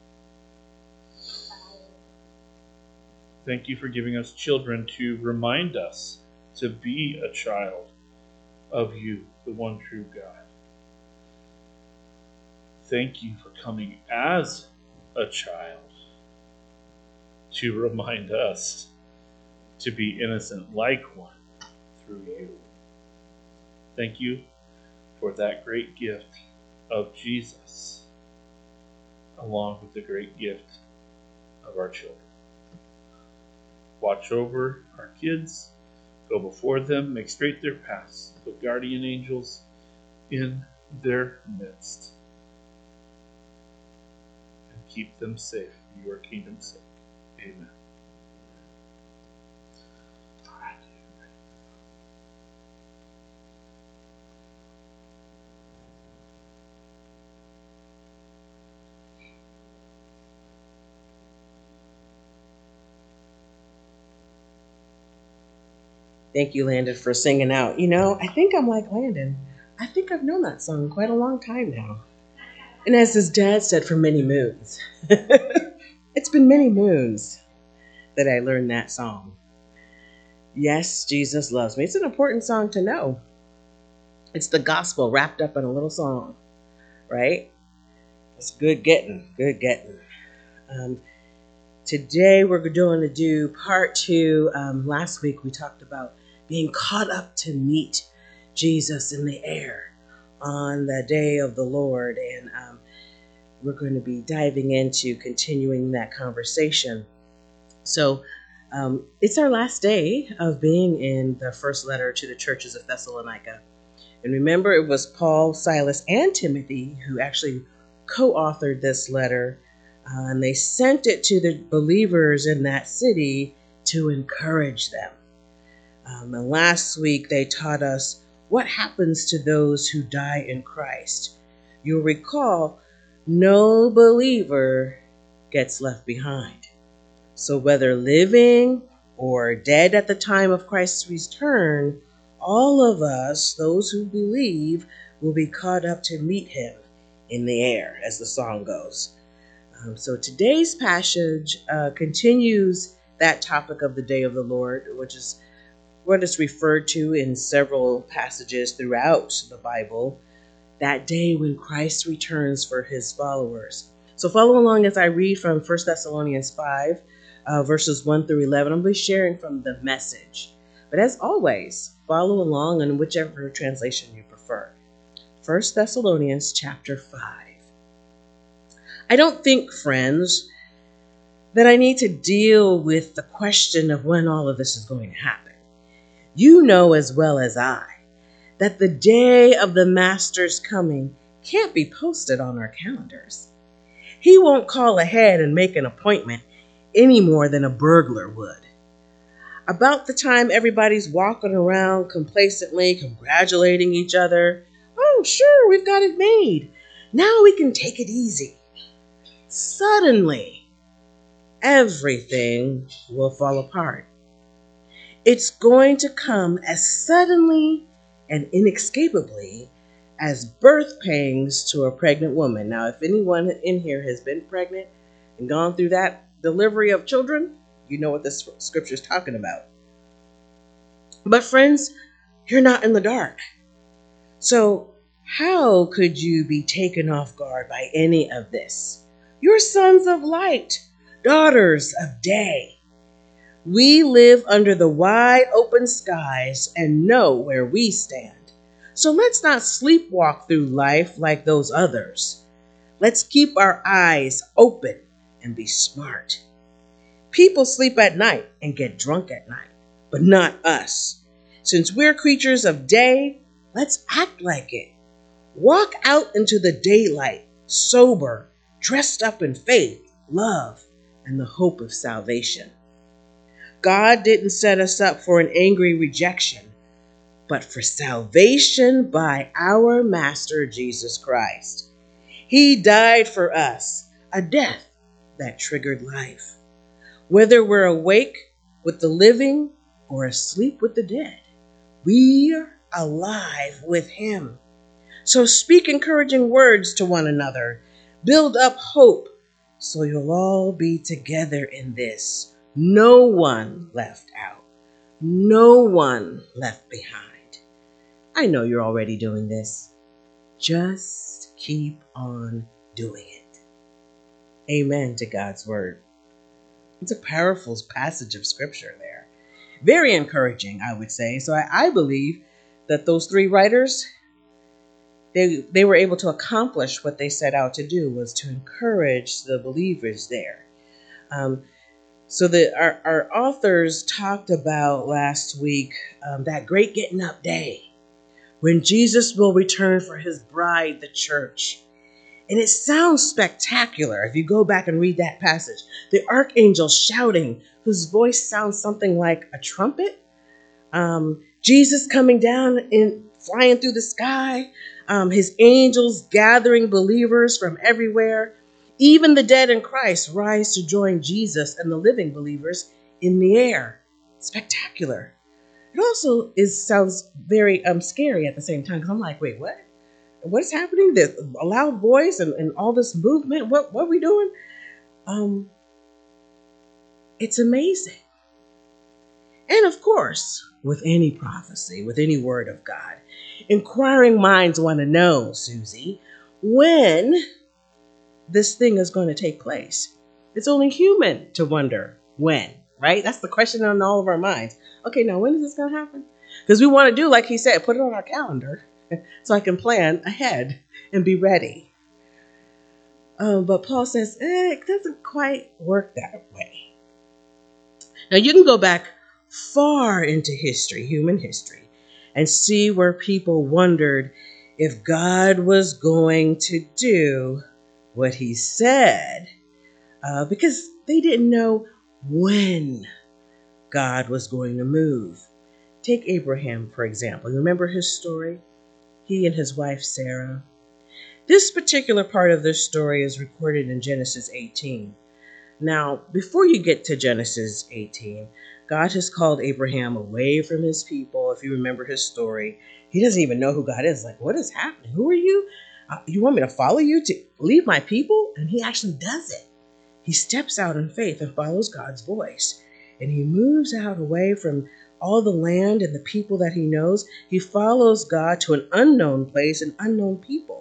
Thank you for giving us children to remind us to be a child of you, the one true God. Thank you for coming as a child to remind us to be innocent like one through you. Thank you for that great gift of Jesus, along with the great gift of our children. Watch over our kids, go before them, make straight their paths, put guardian angels in their midst, and keep them safe for your kingdom's sake. Amen. Thank you, Landon, for singing out. You know, I think I'm like Landon. I think I've known that song quite a long time now. And as his dad said, for many moons. It's been many moons that I learned that song. Yes, Jesus loves me. It's an important song to know. It's the gospel wrapped up in a little song, right? It's good getting, good getting. Um, today we're going to do part two. Um, last week we talked about being caught up to meet Jesus in the air on the day of the Lord. And um, we're going to be diving into continuing that conversation. So um, it's our last day of being in the first letter to the churches of Thessalonica. And remember, it was Paul, Silas, and Timothy who actually co-authored this letter. Uh, and they sent it to the believers in that city to encourage them. Um, and last week they taught us what happens to those who die in Christ. You'll recall No believer gets left behind. So whether living or dead at the time of Christ's return, all of us, those who believe, will be caught up to meet him in the air, as the song goes. Um, so today's passage uh, continues that topic of the day of the Lord, which is what is referred to in several passages throughout the Bible, that day when Christ returns for his followers. So follow along as I read from First Thessalonians five, uh, verses one through eleven. I'm going to be sharing from the Message. But as always, follow along in whichever translation you prefer. First Thessalonians chapter five. I don't think, friends, that I need to deal with the question of when all of this is going to happen. You know as well as I that the day of the Master's coming can't be posted on our calendars. He won't call ahead and make an appointment any more than a burglar would. About the time everybody's walking around complacently congratulating each other, "Oh, sure, we've got it made. Now we can take it easy." Suddenly, everything will fall apart. It's going to come as suddenly and inescapably as birth pangs to a pregnant woman. Now, if anyone in here has been pregnant and gone through that delivery of children, you know what this scripture is talking about. But friends, you're not in the dark. So how could you be taken off guard by any of this? You're sons of light, daughters of day. We live under the wide open skies and know where we stand. So let's not sleepwalk through life like those others. Let's keep our eyes open and be smart. People sleep at night and get drunk at night, but not us. Since we're creatures of day, let's act like it. Walk out into the daylight, sober, dressed up in faith, love, and the hope of salvation. God didn't set us up for an angry rejection, but for salvation by our Master Jesus Christ. He died for us, a death that triggered life. Whether we're awake with the living or asleep with the dead, we're alive with him. So speak encouraging words to one another. Build up hope so you'll all be together in this. No one left out. No one left behind. I know you're already doing this. Just keep on doing it. Amen to God's word. It's a powerful passage of scripture there. Very encouraging, I would say. So I, I believe that those three writers, they, they were able to accomplish what they set out to do, was to encourage the believers there. Um, so the, our, our authors talked about last week um, that great getting up day when Jesus will return for his bride, the church. And it sounds spectacular if you go back and read that passage. The archangel shouting, whose voice sounds something like a trumpet. Um, Jesus coming down and flying through the sky. Um, his angels gathering believers from everywhere. Even the dead in Christ rise to join Jesus and the living believers in the air. Spectacular. It also is sounds very um, scary at the same time, because I'm like, wait, what? What's happening? There's a loud voice and, and all this movement. What, what are we doing? Um, it's amazing. And of course, with any prophecy, with any word of God, inquiring minds want to know, Susie, when this thing is going to take place. It's only human to wonder when, right? That's the question on all of our minds. Okay, now when is this going to happen? Because we want to do, like he said, put it on our calendar so I can plan ahead and be ready. Um, but Paul says, eh, it doesn't quite work that way. Now you can go back far into history, human history, and see where people wondered if God was going to do what he said, uh, because they didn't know when God was going to move. Take Abraham, for example. You remember his story? He and his wife, Sarah. This particular part of this story is recorded in Genesis eighteen. Now, before you get to Genesis eighteen, God has called Abraham away from his people. If you remember his story, he doesn't even know who God is. Like, what is happening? Who are you? Uh, you want me to follow you to leave my people? And he actually does it. He steps out in faith and follows God's voice. And he moves out away from all the land and the people that he knows. He follows God to an unknown place and unknown people.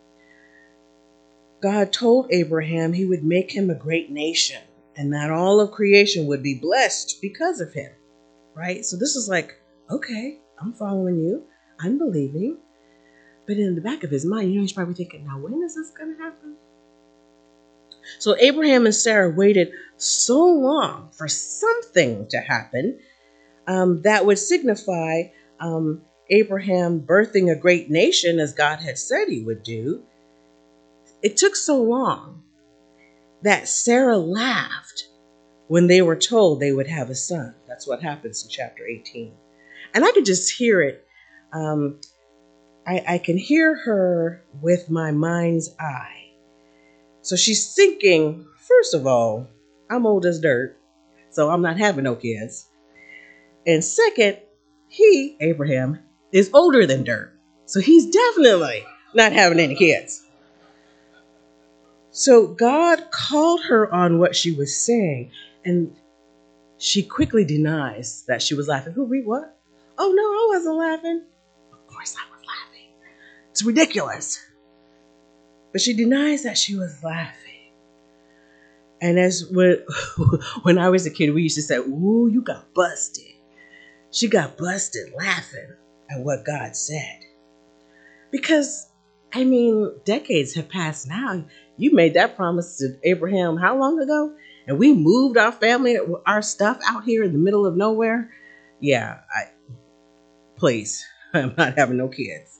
God told Abraham he would make him a great nation and that all of creation would be blessed because of him, right? So this is like, okay, I'm following you. I'm believing. But in the back of his mind, you know, he's probably thinking, now when is this going to happen? So Abraham and Sarah waited so long for something to happen um, that would signify um, Abraham birthing a great nation as God had said he would do. It took so long that Sarah laughed when they were told they would have a son. That's what happens in chapter eighteen. And I could just hear it. Um, I, I can hear her with my mind's eye. So she's thinking, first of all, I'm old as dirt, so I'm not having no kids. And second, he, Abraham, is older than dirt, so he's definitely not having any kids. So God called her on what she was saying, and she quickly denies that she was laughing. Who, we, what? Oh, no, I wasn't laughing. Of course I was laughing. It's ridiculous. But she denies that she was laughing. And as when, when I was a kid, we used to say, ooh, you got busted. She got busted laughing at what God said. Because, I mean, decades have passed now. You made that promise to Abraham how long ago? And we moved our family, our stuff out here in the middle of nowhere. Yeah, I, please, I'm not having no kids.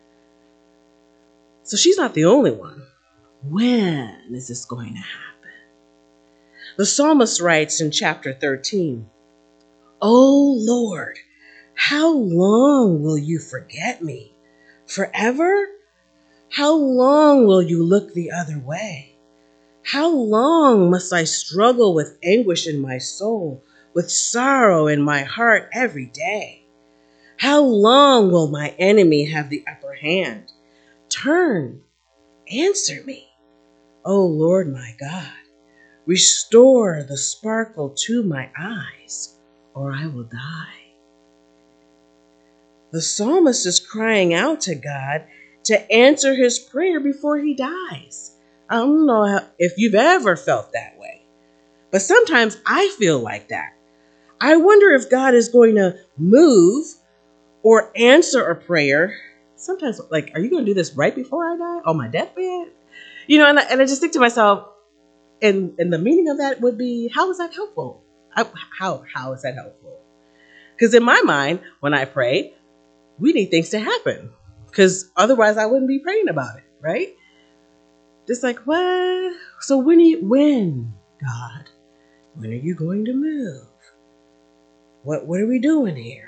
So she's not the only one. When is this going to happen? The psalmist writes in chapter thirteen, "O Lord, how long will you forget me? Forever? How long will you look the other way? How long must I struggle with anguish in my soul, with sorrow in my heart every day? How long will my enemy have the upper hand? Turn, answer me, O Lord my God. Restore the sparkle to my eyes, or I will die." The psalmist is crying out to God to answer his prayer before he dies. I don't know how, if you've ever felt that way, but sometimes I feel like that. I wonder if God is going to move or answer a prayer. Sometimes, like, are you going to do this right before I die on my deathbed? You know, and I, and I just think to myself, and, and the meaning of that would be, how is that helpful? I, how, how is that helpful? Because in my mind, when I pray, we need things to happen. Because otherwise I wouldn't be praying about it, right? Just like, what? So when, are you, when, God, when are you going to move? What, what are we doing here?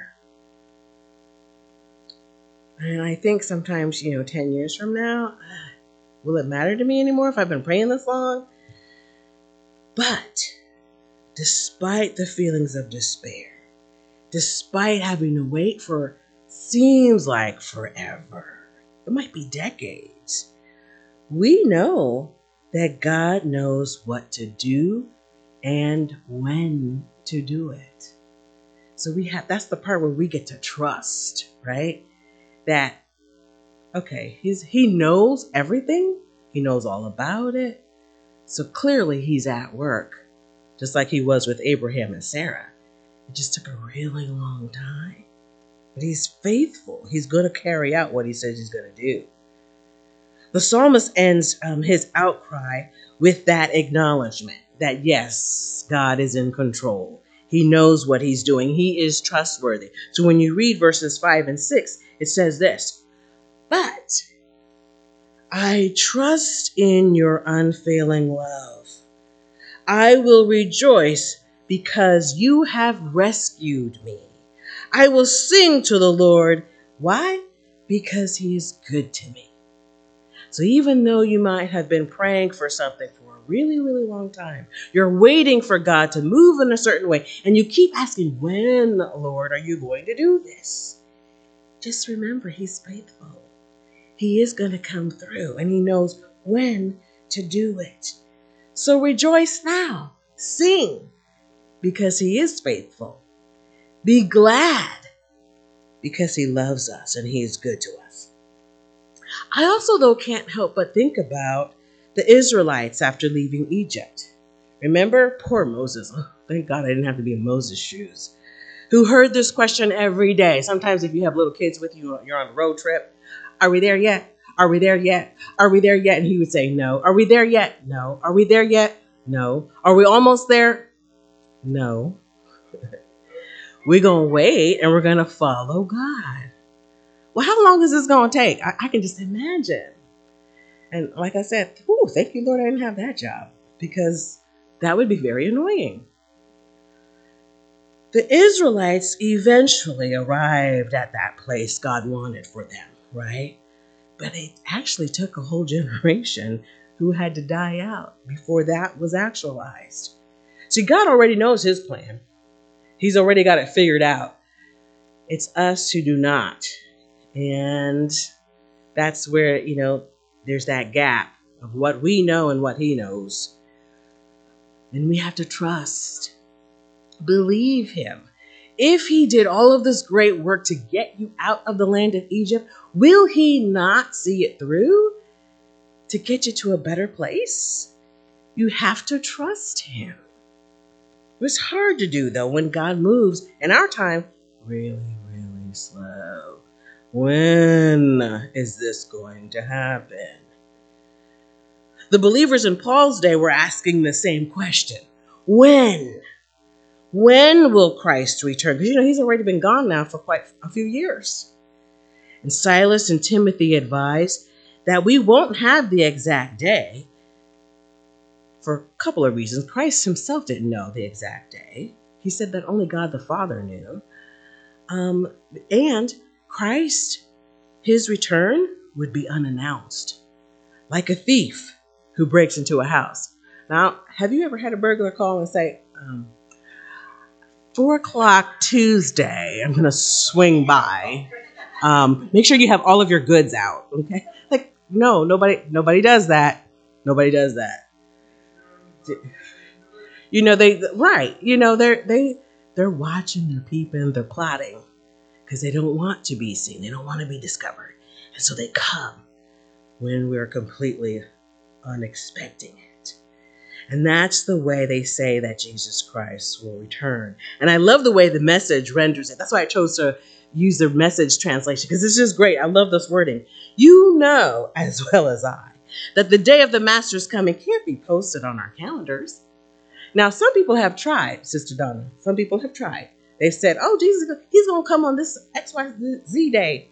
And I think sometimes, you know, ten years from now, will it matter to me anymore if I've been praying this long? But despite the feelings of despair, despite having to wait for seems like forever, it might be decades, we know that God knows what to do and when to do it. So we have, that's the part where we get to trust, right? That, okay, he's, he knows everything. He knows all about it. So clearly he's at work, just like he was with Abraham and Sarah. It just took a really long time. But he's faithful. He's going to carry out what he says he's going to do. The psalmist ends um, his outcry with that acknowledgement that, yes, God is in control. He knows what he's doing. He is trustworthy. So when you read verses five and six, it says this, "But I trust in your unfailing love. I will rejoice because you have rescued me. I will sing to the Lord." Why? Because he is good to me. So even though you might have been praying for something for a really, really long time, you're waiting for God to move in a certain way, and you keep asking, when, Lord, are you going to do this? Just remember, he's faithful. He is going to come through, and he knows when to do it. So rejoice now. Sing, because he is faithful. Be glad, because he loves us and he is good to us. I also, though, can't help but think about the Israelites after leaving Egypt. Remember? Poor Moses. Oh, thank God I didn't have to be in Moses' shoes. Who heard this question every day. Sometimes if you have little kids with you, you're on a road trip. Are we there yet? Are we there yet? Are we there yet? And he would say, no. Are we there yet? No. Are we there yet? No. Are we almost there? No. We're going to wait and we're going to follow God. Well, how long is this going to take? I, I can just imagine. And like I said, whew, thank you, Lord, I didn't have that job, because that would be very annoying. The Israelites eventually arrived at that place God wanted for them, right? But it actually took a whole generation who had to die out before that was actualized. See, God already knows his plan. He's already got it figured out. It's us who do not. And that's where, you know, there's that gap of what we know and what he knows. And we have to trust, believe him. If he did all of this great work to get you out of the land of Egypt, will he not see it through to get you to a better place? You have to trust him. It's hard to do, though, when God moves, in our time, really, really slow. When is this going to happen? The believers in Paul's day were asking the same question. When? When will Christ return? Because, you know, he's already been gone now for quite a few years. And Silas and Timothy advised that we won't have the exact day for a couple of reasons. Christ himself didn't know the exact day. He said that only God the Father knew. Um, and Christ, his return would be unannounced, like a thief who breaks into a house. Now, have you ever had a burglar call and say, um, four o'clock Tuesday, I'm going to swing by. Um, make sure you have all of your goods out. Okay. Like, no, nobody, nobody does that. Nobody does that. You know, they, right. You know, they're, they, they're watching, they're peeping, they're plotting because they don't want to be seen. They don't want to be discovered. And so they come when we're completely unexpecting it. And that's the way they say that Jesus Christ will return. And I love the way the Message renders it. That's why I chose to use the Message translation, because it's just great. I love this wording. You know, as well as I, that the day of the Master's coming can't be posted on our calendars. Now, some people have tried, Sister Donna. Some people have tried. They've said, oh, Jesus, he's going to come on this X Y Z day.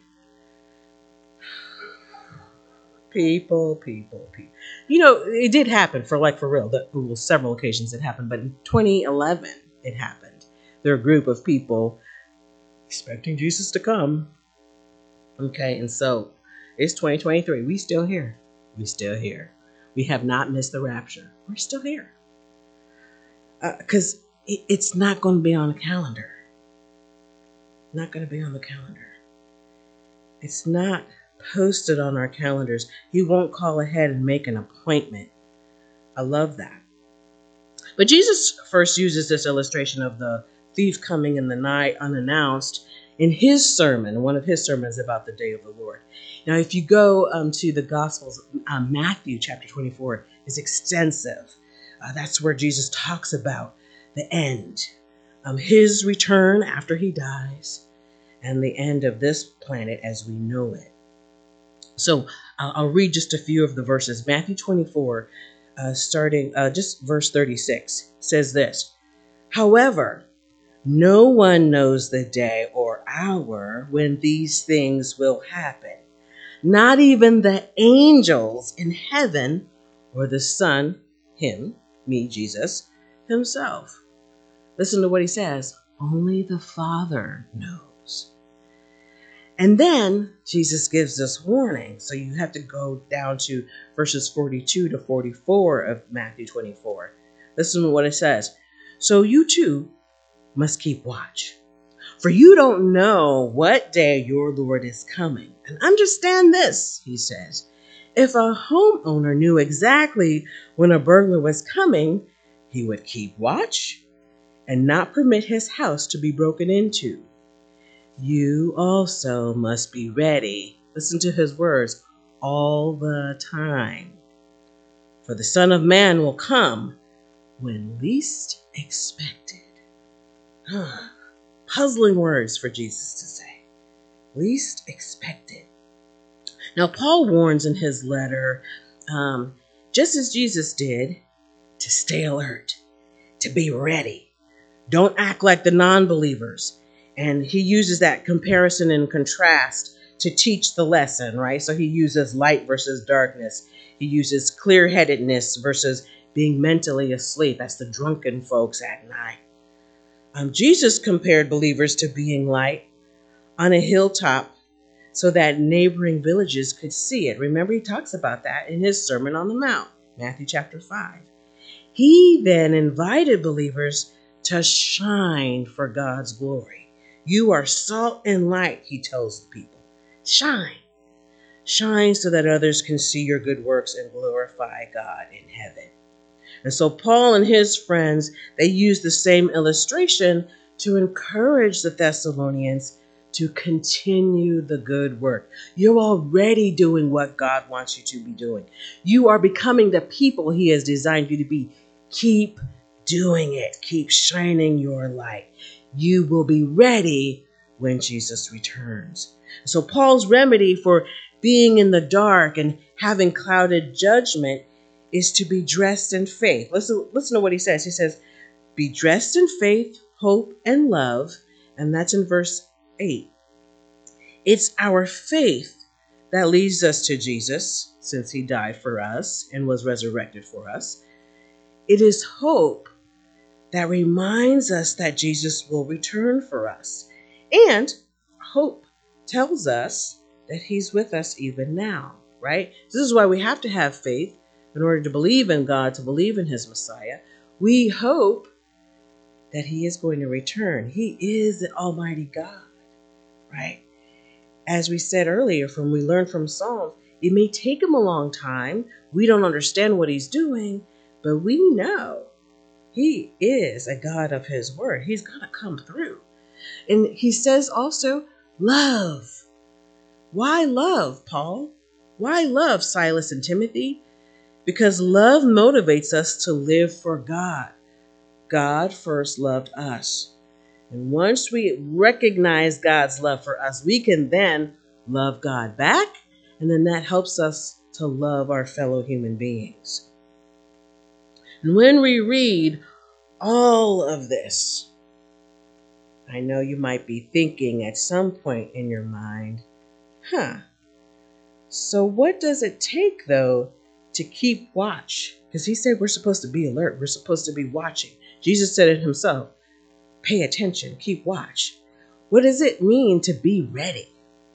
People, people, people. You know, it did happen for like for real. There were several occasions it happened, but in twenty eleven it happened. There were a group of people expecting Jesus to come. Okay, and so it's twenty twenty-three. We still here. We still here. We have not missed the rapture. We're still here. Because uh, it, it's not going to be on the calendar. Not going to be on the calendar. It's not posted on our calendars. You won't call ahead and make an appointment. I love that. But Jesus first uses this illustration of the thief coming in the night unannounced in his sermon, one of his sermons about the day of the Lord. Now, if you go um, to the Gospels, um, Matthew chapter twenty-four is extensive. Uh, that's where Jesus talks about the end, um, his return after he dies, and the end of this planet as we know it. So uh, I'll read just a few of the verses. Matthew twenty-four, uh, starting uh, just verse thirty-six, says this. However, no one knows the day or hour when these things will happen. Not even the angels in heaven or the Son, him, me, Jesus, himself. Listen to what he says. Only the Father knows. And then Jesus gives this warning. So you have to go down to verses forty-two to forty-four of Matthew twenty-four. Listen to what it says. So you too must keep watch. For you don't know what day your Lord is coming. And understand this, he says. If a homeowner knew exactly when a burglar was coming, he would keep watch and not permit his house to be broken into. You also must be ready. Listen to his words all the time. For the Son of Man will come when least expected. Huh. Puzzling words for Jesus to say. Least expected. Now, Paul warns in his letter, um, just as Jesus did, to stay alert, to be ready. Don't act like the non-believers. And he uses that comparison and contrast to teach the lesson, right? So he uses light versus darkness. He uses clear-headedness versus being mentally asleep. That's the drunken folks at night. Um, Jesus compared believers to being light on a hilltop so that neighboring villages could see it. Remember, he talks about that in his Sermon on the Mount, Matthew chapter five. He then invited believers to shine for God's glory. You are salt and light, he tells the people. Shine. Shine so that others can see your good works and glorify God in heaven. And so Paul and his friends, they used the same illustration to encourage the Thessalonians to continue the good work. You're already doing what God wants you to be doing. You are becoming the people he has designed you to be. Keep doing it. Keep shining your light. You will be ready when Jesus returns. So Paul's remedy for being in the dark and having clouded judgment is to be dressed in faith. Listen, listen to what he says. He says, be dressed in faith, hope, and love. And that's in verse eight. It's our faith that leads us to Jesus, since he died for us and was resurrected for us. It is hope that reminds us that Jesus will return for us. And hope tells us that he's with us even now, right? This is why we have to have faith in order to believe in God, to believe in his Messiah. We hope that he is going to return. He is the Almighty God, right? As we said earlier, from we learned from Psalms, it may take him a long time. We don't understand what he's doing, but we know he is a God of his word. He's going to come through. And he says also, love. Why love, Paul? Why love, Silas and Timothy? Because love motivates us to live for God. God first loved us. And once we recognize God's love for us, we can then love God back. And then that helps us to love our fellow human beings. And when we read all of this, I know you might be thinking at some point in your mind, huh, so what does it take, though, to keep watch? Because he said we're supposed to be alert. We're supposed to be watching. Jesus said it himself. Pay attention. Keep watch. What does it mean to be ready?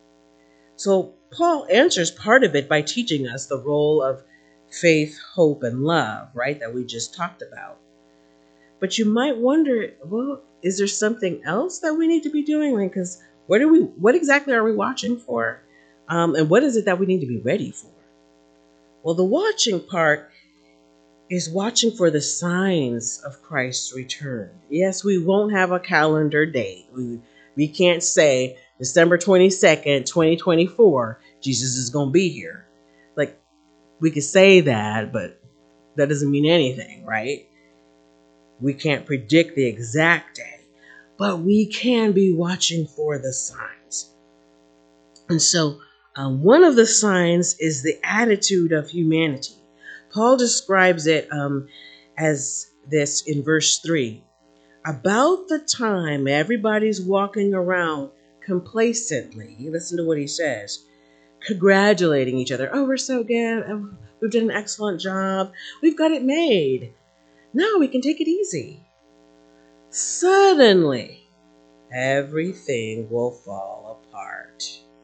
So Paul answers part of it by teaching us the role of faith, hope, and love, right, that we just talked about. But you might wonder, well, is there something else that we need to be doing? Because what are we? What exactly are we watching for? Um, and what is it that we need to be ready for? Well, the watching part is watching for the signs of Christ's return. Yes, we won't have a calendar date. We, we can't say December twenty-second, twenty twenty-four, Jesus is going to be here. Like, we could say that, but that doesn't mean anything, right? We can't predict the exact day, but we can be watching for the signs. And so um, one of the signs is the attitude of humanity. Paul describes it um, as this in verse three. About the time everybody's walking around complacently, listen to what he says, congratulating each other. Oh, we're so good. We've done an excellent job. We've got it made. Now we can take it easy. Suddenly, everything will fall apart.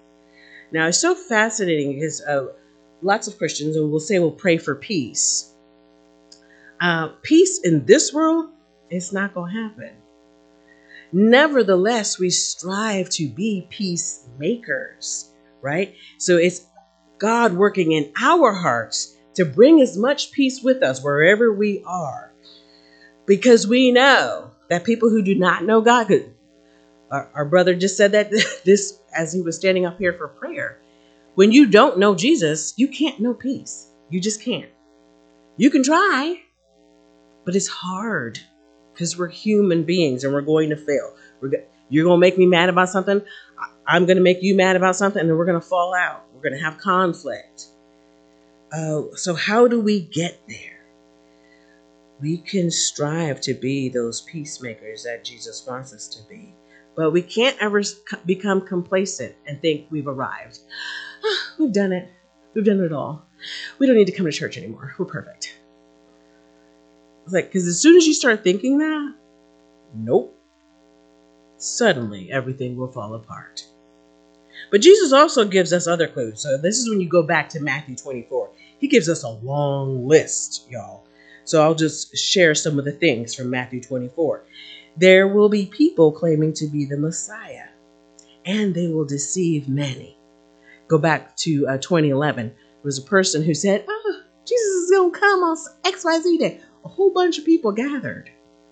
Now, it's so fascinating because uh, lots of Christians will say, "We'll pray for peace." Uh, peace in this world, it's not going to happen. Nevertheless, we strive to be peacemakers, right? So it's God working in our hearts to bring as much peace with us wherever we are. Because we know that people who do not know God, our, our brother just said that this as he was standing up here for prayer. When you don't know Jesus, you can't know peace. You just can't. You can try, but it's hard because we're human beings and we're going to fail. We're go- you're going to make me mad about something. I- I'm going to make you mad about something, and then we're going to fall out. We're going to have conflict. Uh, so how do we get there? We can strive to be those peacemakers that Jesus wants us to be. But we can't ever become complacent and think we've arrived. We've done it. We've done it all. We don't need to come to church anymore. We're perfect. It's like, because as soon as you start thinking that, nope, suddenly everything will fall apart. But Jesus also gives us other clues. So this is when you go back to Matthew twenty-four. He gives us a long list, y'all. So I'll just share some of the things from Matthew twenty-four. There will be people claiming to be the Messiah, and they will deceive many. Go back to uh, twenty eleven. There was a person who said, oh, Jesus is going to come on X Y Z day. A whole bunch of people gathered,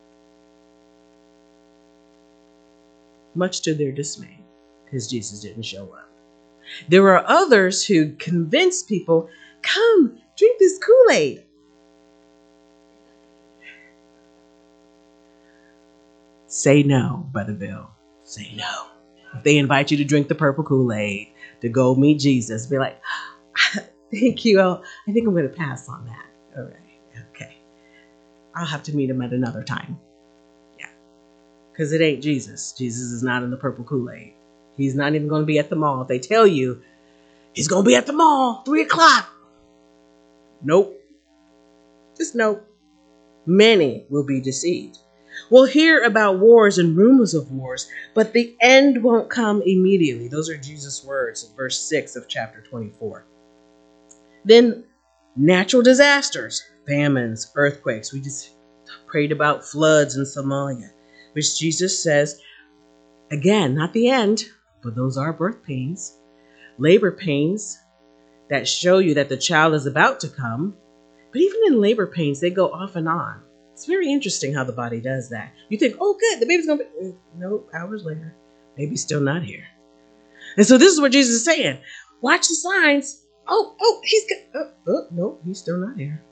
much to their dismay, because Jesus didn't show up. There were others who convinced people, come, drink this Kool-Aid. Say no, Brother Bill. Say no. If they invite you to drink the purple Kool-Aid, to go meet Jesus, be like, thank you. I think I'm going to pass on that. All right. Okay. I'll have to meet him at another time. Yeah. Because it ain't Jesus. Jesus is not in the purple Kool-Aid. He's not even going to be at the mall. If they tell you he's going to be at the mall, three o'clock. Nope. Just nope. Many will be deceived. We'll hear about wars and rumors of wars, but the end won't come immediately. Those are Jesus' words in verse six of chapter twenty-four. Then natural disasters, famines, earthquakes. We just prayed about floods in Somalia, which Jesus says, again, not the end, but those are birth pains, labor pains that show you that the child is about to come. But even in labor pains, they go off and on. It's very interesting how the body does that. You think, oh, good, the baby's going to be... No, hours later, baby's still not here. And so this is what Jesus is saying. Watch the signs. Oh, oh, he's... Oh, oh, no, he's still not here.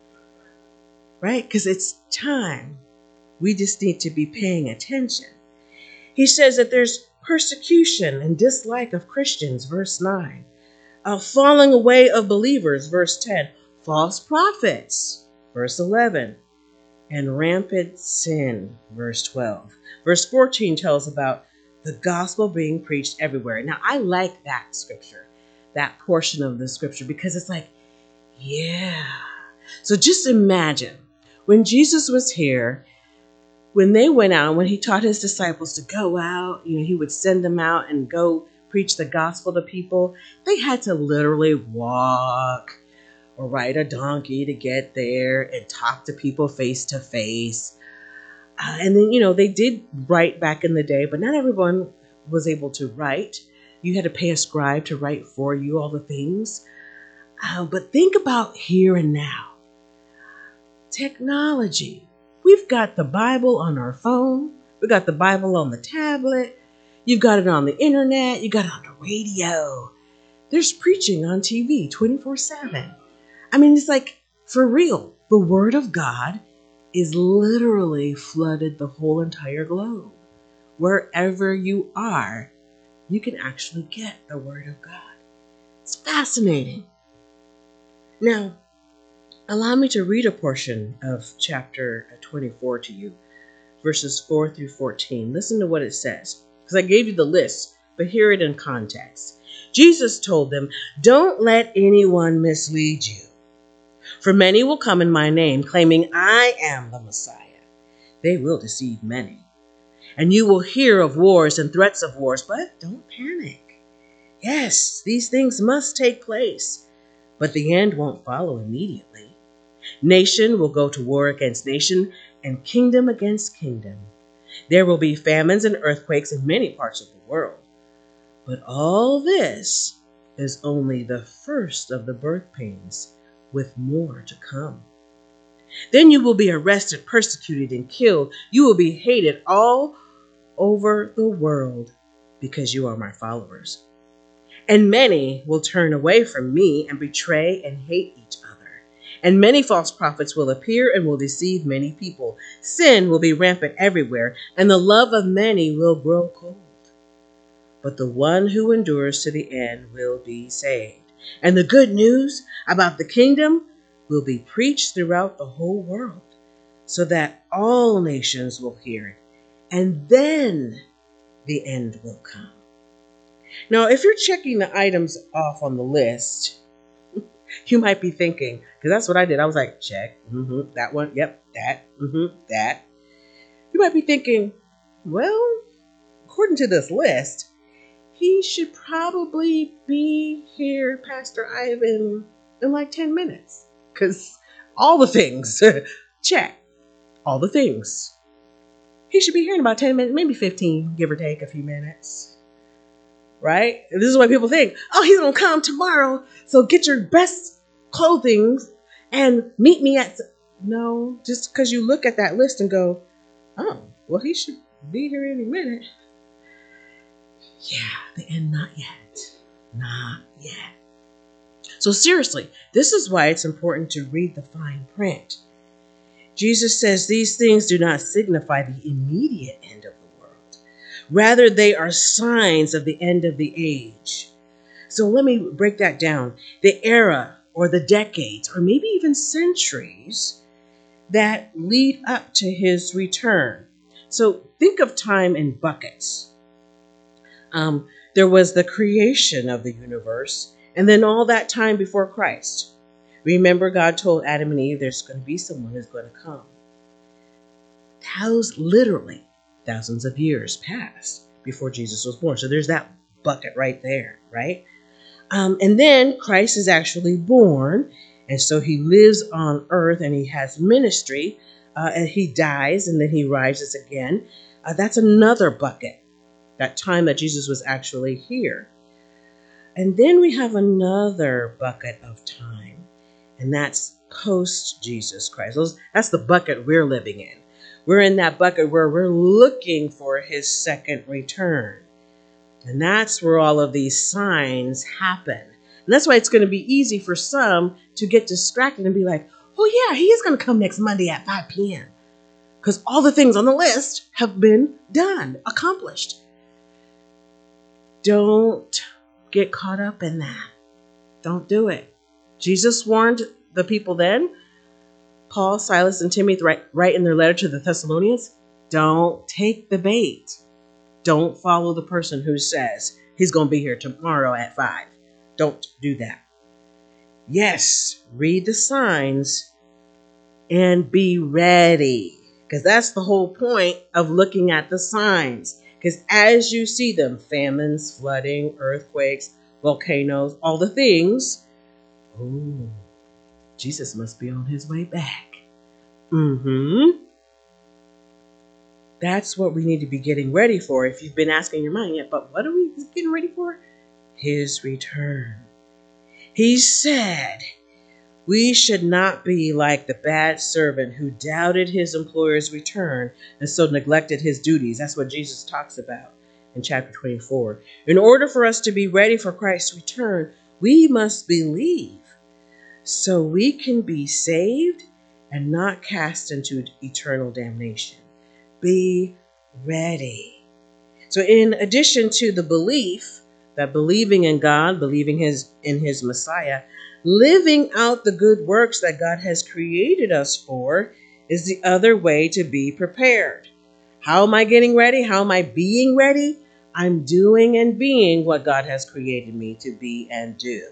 Right? Because it's time. We just need to be paying attention. He says that there's persecution and dislike of Christians, verse nine. A falling away of believers, verse ten. False prophets, verse eleven. And rampant sin, verse twelve. Verse fourteen tells about the gospel being preached everywhere. Now, I like that scripture, that portion of the scripture, because it's like, yeah. So just imagine when Jesus was here, when they went out, when he taught his disciples to go out, you know, he would send them out and go preach the gospel to people. They had to literally walk or ride a donkey to get there and talk to people face to face. Uh, and then, you know, they did write back in the day, but not everyone was able to write. You had to pay a scribe to write for you all the things. Uh, but think about here and now. Technology. We've got the Bible on our phone. We've got the Bible on the tablet. You've got it on the internet. You got it on the radio. There's preaching on T V twenty-four seven. I mean, it's like, for real, the Word of God is literally flooded the whole entire globe. Wherever you are, you can actually get the Word of God. It's fascinating. Now, allow me to read a portion of chapter twenty-four to you, verses four through fourteen. Listen to what it says, because I gave you the list, but hear it in context. Jesus told them, "Don't let anyone mislead you. For many will come in my name, claiming I am the Messiah. They will deceive many. And you will hear of wars and threats of wars, but don't panic. Yes, these things must take place, but the end won't follow immediately. Nation will go to war against nation and kingdom against kingdom. There will be famines and earthquakes in many parts of the world. But all this is only the first of the birth pains, with more to come. Then you will be arrested, persecuted, and killed. You will be hated all over the world because you are my followers. And many will turn away from me and betray and hate each other. And many false prophets will appear and will deceive many people. Sin will be rampant everywhere, and the love of many will grow cold. But the one who endures to the end will be saved. And the good news about the kingdom will be preached throughout the whole world, so that all nations will hear it. And then the end will come. Now, if you're checking the items off on the list, you might be thinking, because that's what I did. I was like, check, mm-hmm, that one, yep, that, mm-hmm, that. You might be thinking, well, according to this list, he should probably be here, Pastor Ivan, in like ten minutes. Because all the things, check, all the things. He should be here in about ten minutes, maybe fifteen, give or take a few minutes. Right? This is what people think. Oh, he's going to come tomorrow. So get your best clothing and meet me at... No, just because you look at that list and go, oh, well, he should be here any minute. Yeah, the end, not yet. Not yet. So seriously, this is why it's important to read the fine print. Jesus says these things do not signify the immediate end of the world. Rather, they are signs of the end of the age. So let me break that down. The era or the decades or maybe even centuries that lead up to his return. So think of time in buckets. Um, there was the creation of the universe and then all that time before Christ. Remember, God told Adam and Eve there's going to be someone who's going to come. Thousands, literally thousands of years passed before Jesus was born. So there's that bucket right there, right? Um, and then Christ is actually born. And so he lives on earth and he has ministry. Uh, and he dies and then he rises again. Uh, that's another bucket, that time that Jesus was actually here. And then we have another bucket of time. And that's post Jesus Christ. Those, that's the bucket we're living in. We're in that bucket where we're looking for his second return. And that's where all of these signs happen. And that's why it's going to be easy for some to get distracted and be like, oh yeah, he is going to come next Monday at five p.m. Because all the things on the list have been done, accomplished. Don't get caught up in that. Don't do it. Jesus warned the people then, Paul, Silas, and Timothy write, write in their letter to the Thessalonians, don't take the bait. Don't follow the person who says he's going to be here tomorrow at five. Don't do that. Yes, read the signs and be ready. Because that's the whole point of looking at the signs. Because as you see them, famines, flooding, earthquakes, volcanoes, all the things, oh, Jesus must be on his way back. Mm-hmm. That's what we need to be getting ready for. If you've been asking your mind yet, but what are we getting ready for? His return. He said we should not be like the bad servant who doubted his employer's return and so neglected his duties. That's what Jesus talks about in chapter twenty-four. In order for us to be ready for Christ's return, we must believe so we can be saved and not cast into eternal damnation. Be ready. So in addition to the belief that believing in God, believing his in his Messiah, living out the good works that God has created us for is the other way to be prepared. How am I getting ready? How am I being ready? I'm doing and being what God has created me to be and do.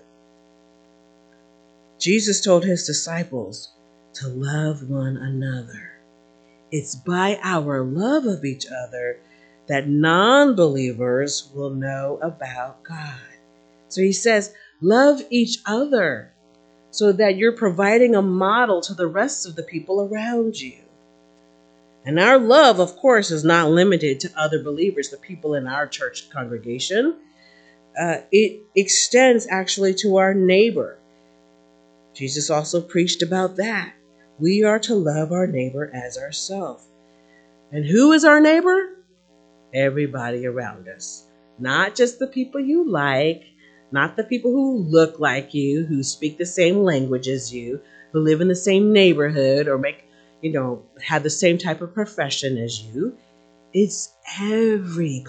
Jesus told his disciples to love one another. It's by our love of each other that non-believers will know about God. So he says, love each other so that you're providing a model to the rest of the people around you. And our love, of course, is not limited to other believers, the people in our church congregation. Uh, it extends actually to our neighbor. Jesus also preached about that. We are to love our neighbor as ourselves. And who is our neighbor? Everybody around us. Not just the people you like, not the people who look like you, who speak the same language as you, who live in the same neighborhood or make, you know, have the same type of profession as you. It's everybody.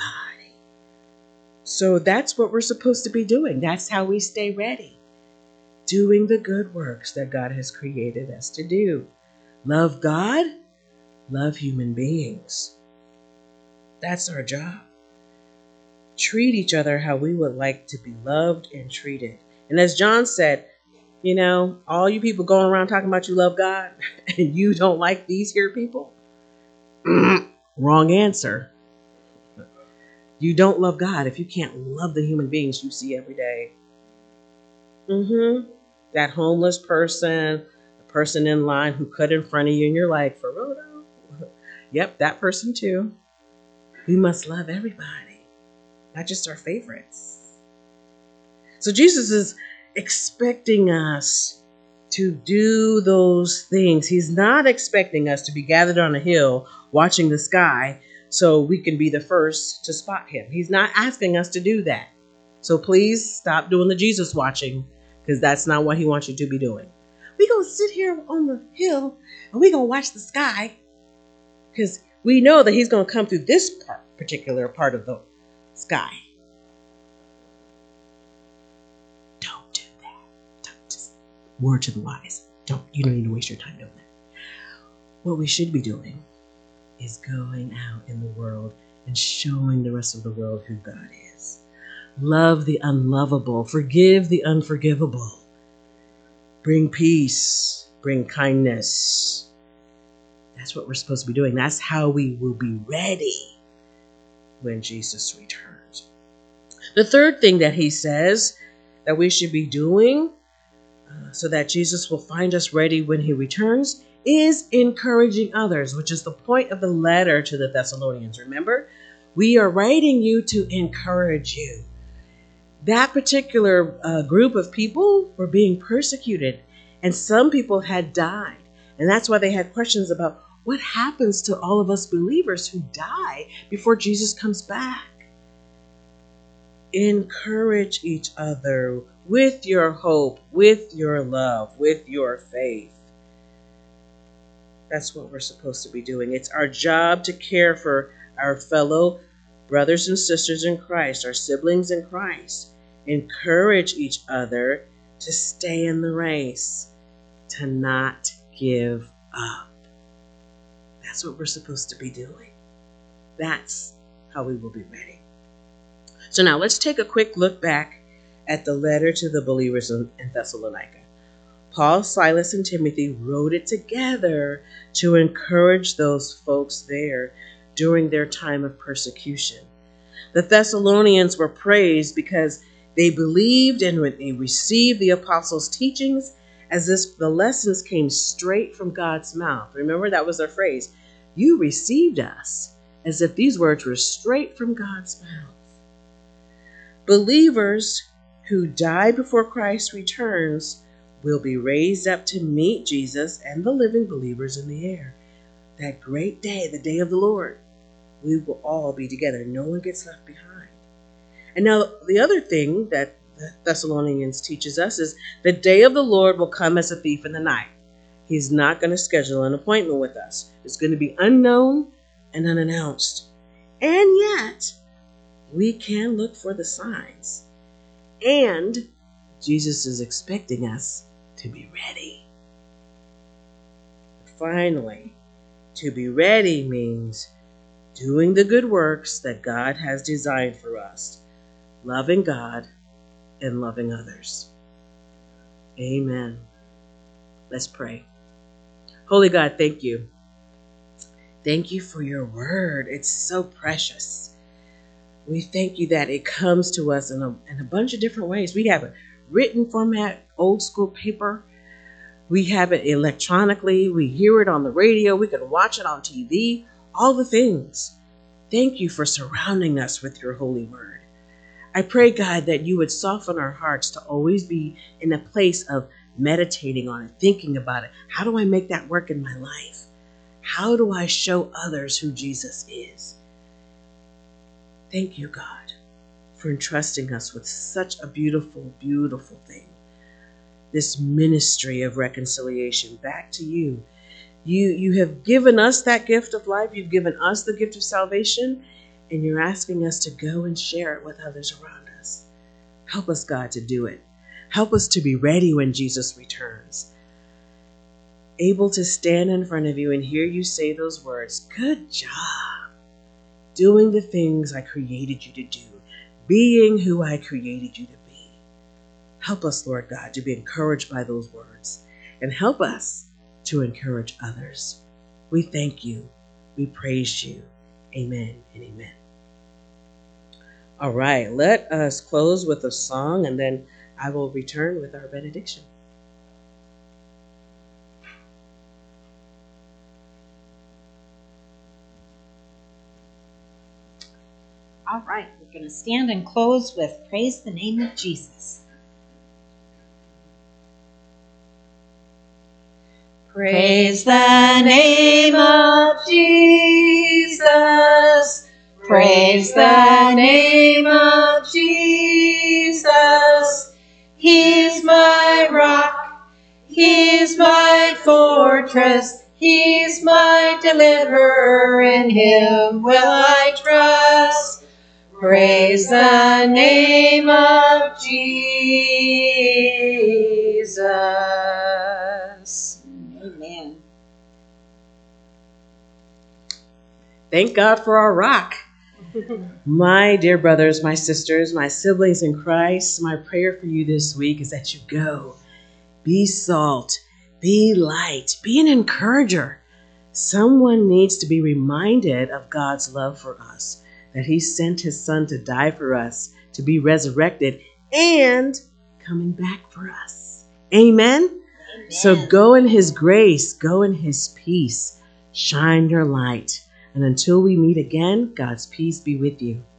So that's what we're supposed to be doing. That's how we stay ready. Doing the good works that God has created us to do. Love God, love human beings. That's our job. Treat each other how we would like to be loved and treated. And as John said, you know, all you people going around talking about you love God and you don't like these here people? Wrong answer. You don't love God if you can't love the human beings you see every day. Mm-hmm. That homeless person, the person in line who cut in front of you and you're like, for real though? Yep, that person too. We must love everybody, not just our favorites. So Jesus is expecting us to do those things. He's not expecting us to be gathered on a hill watching the sky so we can be the first to spot him. He's not asking us to do that. So please stop doing the Jesus watching, because that's not what he wants you to be doing. We're going to sit here on the hill and we're going to watch the sky because we know that he's going to come through this part, particular part of the sky. Don't do that. Don't just, word to the wise. Don't, you don't need to waste your time doing that. What we should be doing is going out in the world and showing the rest of the world who God is. Love the unlovable. Forgive the unforgivable. Bring peace. Bring kindness. That's what we're supposed to be doing. That's how we will be ready when Jesus returns. The third thing that he says that we should be doing uh, so that Jesus will find us ready when he returns is encouraging others, which is the point of the letter to the Thessalonians. Remember, we are writing you to encourage you. That particular uh, group of people were being persecuted, and some people had died. And that's why they had questions about what happens to all of us believers who die before Jesus comes back. Encourage each other with your hope, with your love, with your faith. That's what we're supposed to be doing. It's our job to care for our fellow brothers and sisters in Christ, our siblings in Christ. Encourage each other to stay in the race, to not give up. That's what we're supposed to be doing. That's how we will be ready. So now let's take a quick look back at the letter to the believers in Thessalonica. Paul, Silas, and Timothy wrote it together to encourage those folks there during their time of persecution. The Thessalonians were praised because they believed and they received the apostles' teachings as if the lessons came straight from God's mouth. Remember, that was their phrase. You received us, as if these words were straight from God's mouth. Believers who die before Christ returns will be raised up to meet Jesus and the living believers in the air. That great day, the day of the Lord, we will all be together. No one gets left behind. And now the other thing that the Thessalonians teaches us is the day of the Lord will come as a thief in the night. He's not going to schedule an appointment with us. It's going to be unknown and unannounced. And yet, we can look for the signs. And Jesus is expecting us to be ready. Finally, to be ready means doing the good works that God has designed for us, loving God and loving others. Amen. Let's pray. Holy God, thank you. Thank you for your word. It's so precious. We thank you that it comes to us in a, in a bunch of different ways. We have a written format, old school paper. We have it electronically. We hear it on the radio. We can watch it on T V. All the things. Thank you for surrounding us with your holy word. I pray, God, that you would soften our hearts to always be in a place of meditating on it, thinking about it. How do I make that work in my life? How do I show others who Jesus is? Thank you, God, for entrusting us with such a beautiful, beautiful thing. This ministry of reconciliation back to you. You, you have given us that gift of life. You've given us the gift of salvation, and you're asking us to go and share it with others around us. Help us, God, to do it. Help us to be ready when Jesus returns. Able to stand in front of you and hear you say those words, good job, doing the things I created you to do, being who I created you to be. Help us, Lord God, to be encouraged by those words, and help us to encourage others. We thank you. We praise you. Amen and amen. All right, let us close with a song, and then I will return with our benediction. All right, we're going to stand and close with Praise the Name of Jesus. Praise the name of Jesus. Praise the name of Jesus. He's my rock. He's my fortress. He's my deliverer. In him will I trust. Praise the name of Jesus. Amen. Thank God for our rock. My dear brothers, my sisters, my siblings in Christ, my prayer for you this week is that you go. Be salt. Be light. Be an encourager. Someone needs to be reminded of God's love for us, that he sent his son to die for us, to be resurrected, and coming back for us. Amen? Amen. So go in his grace. Go in his peace. Shine your light. And until we meet again, God's peace be with you.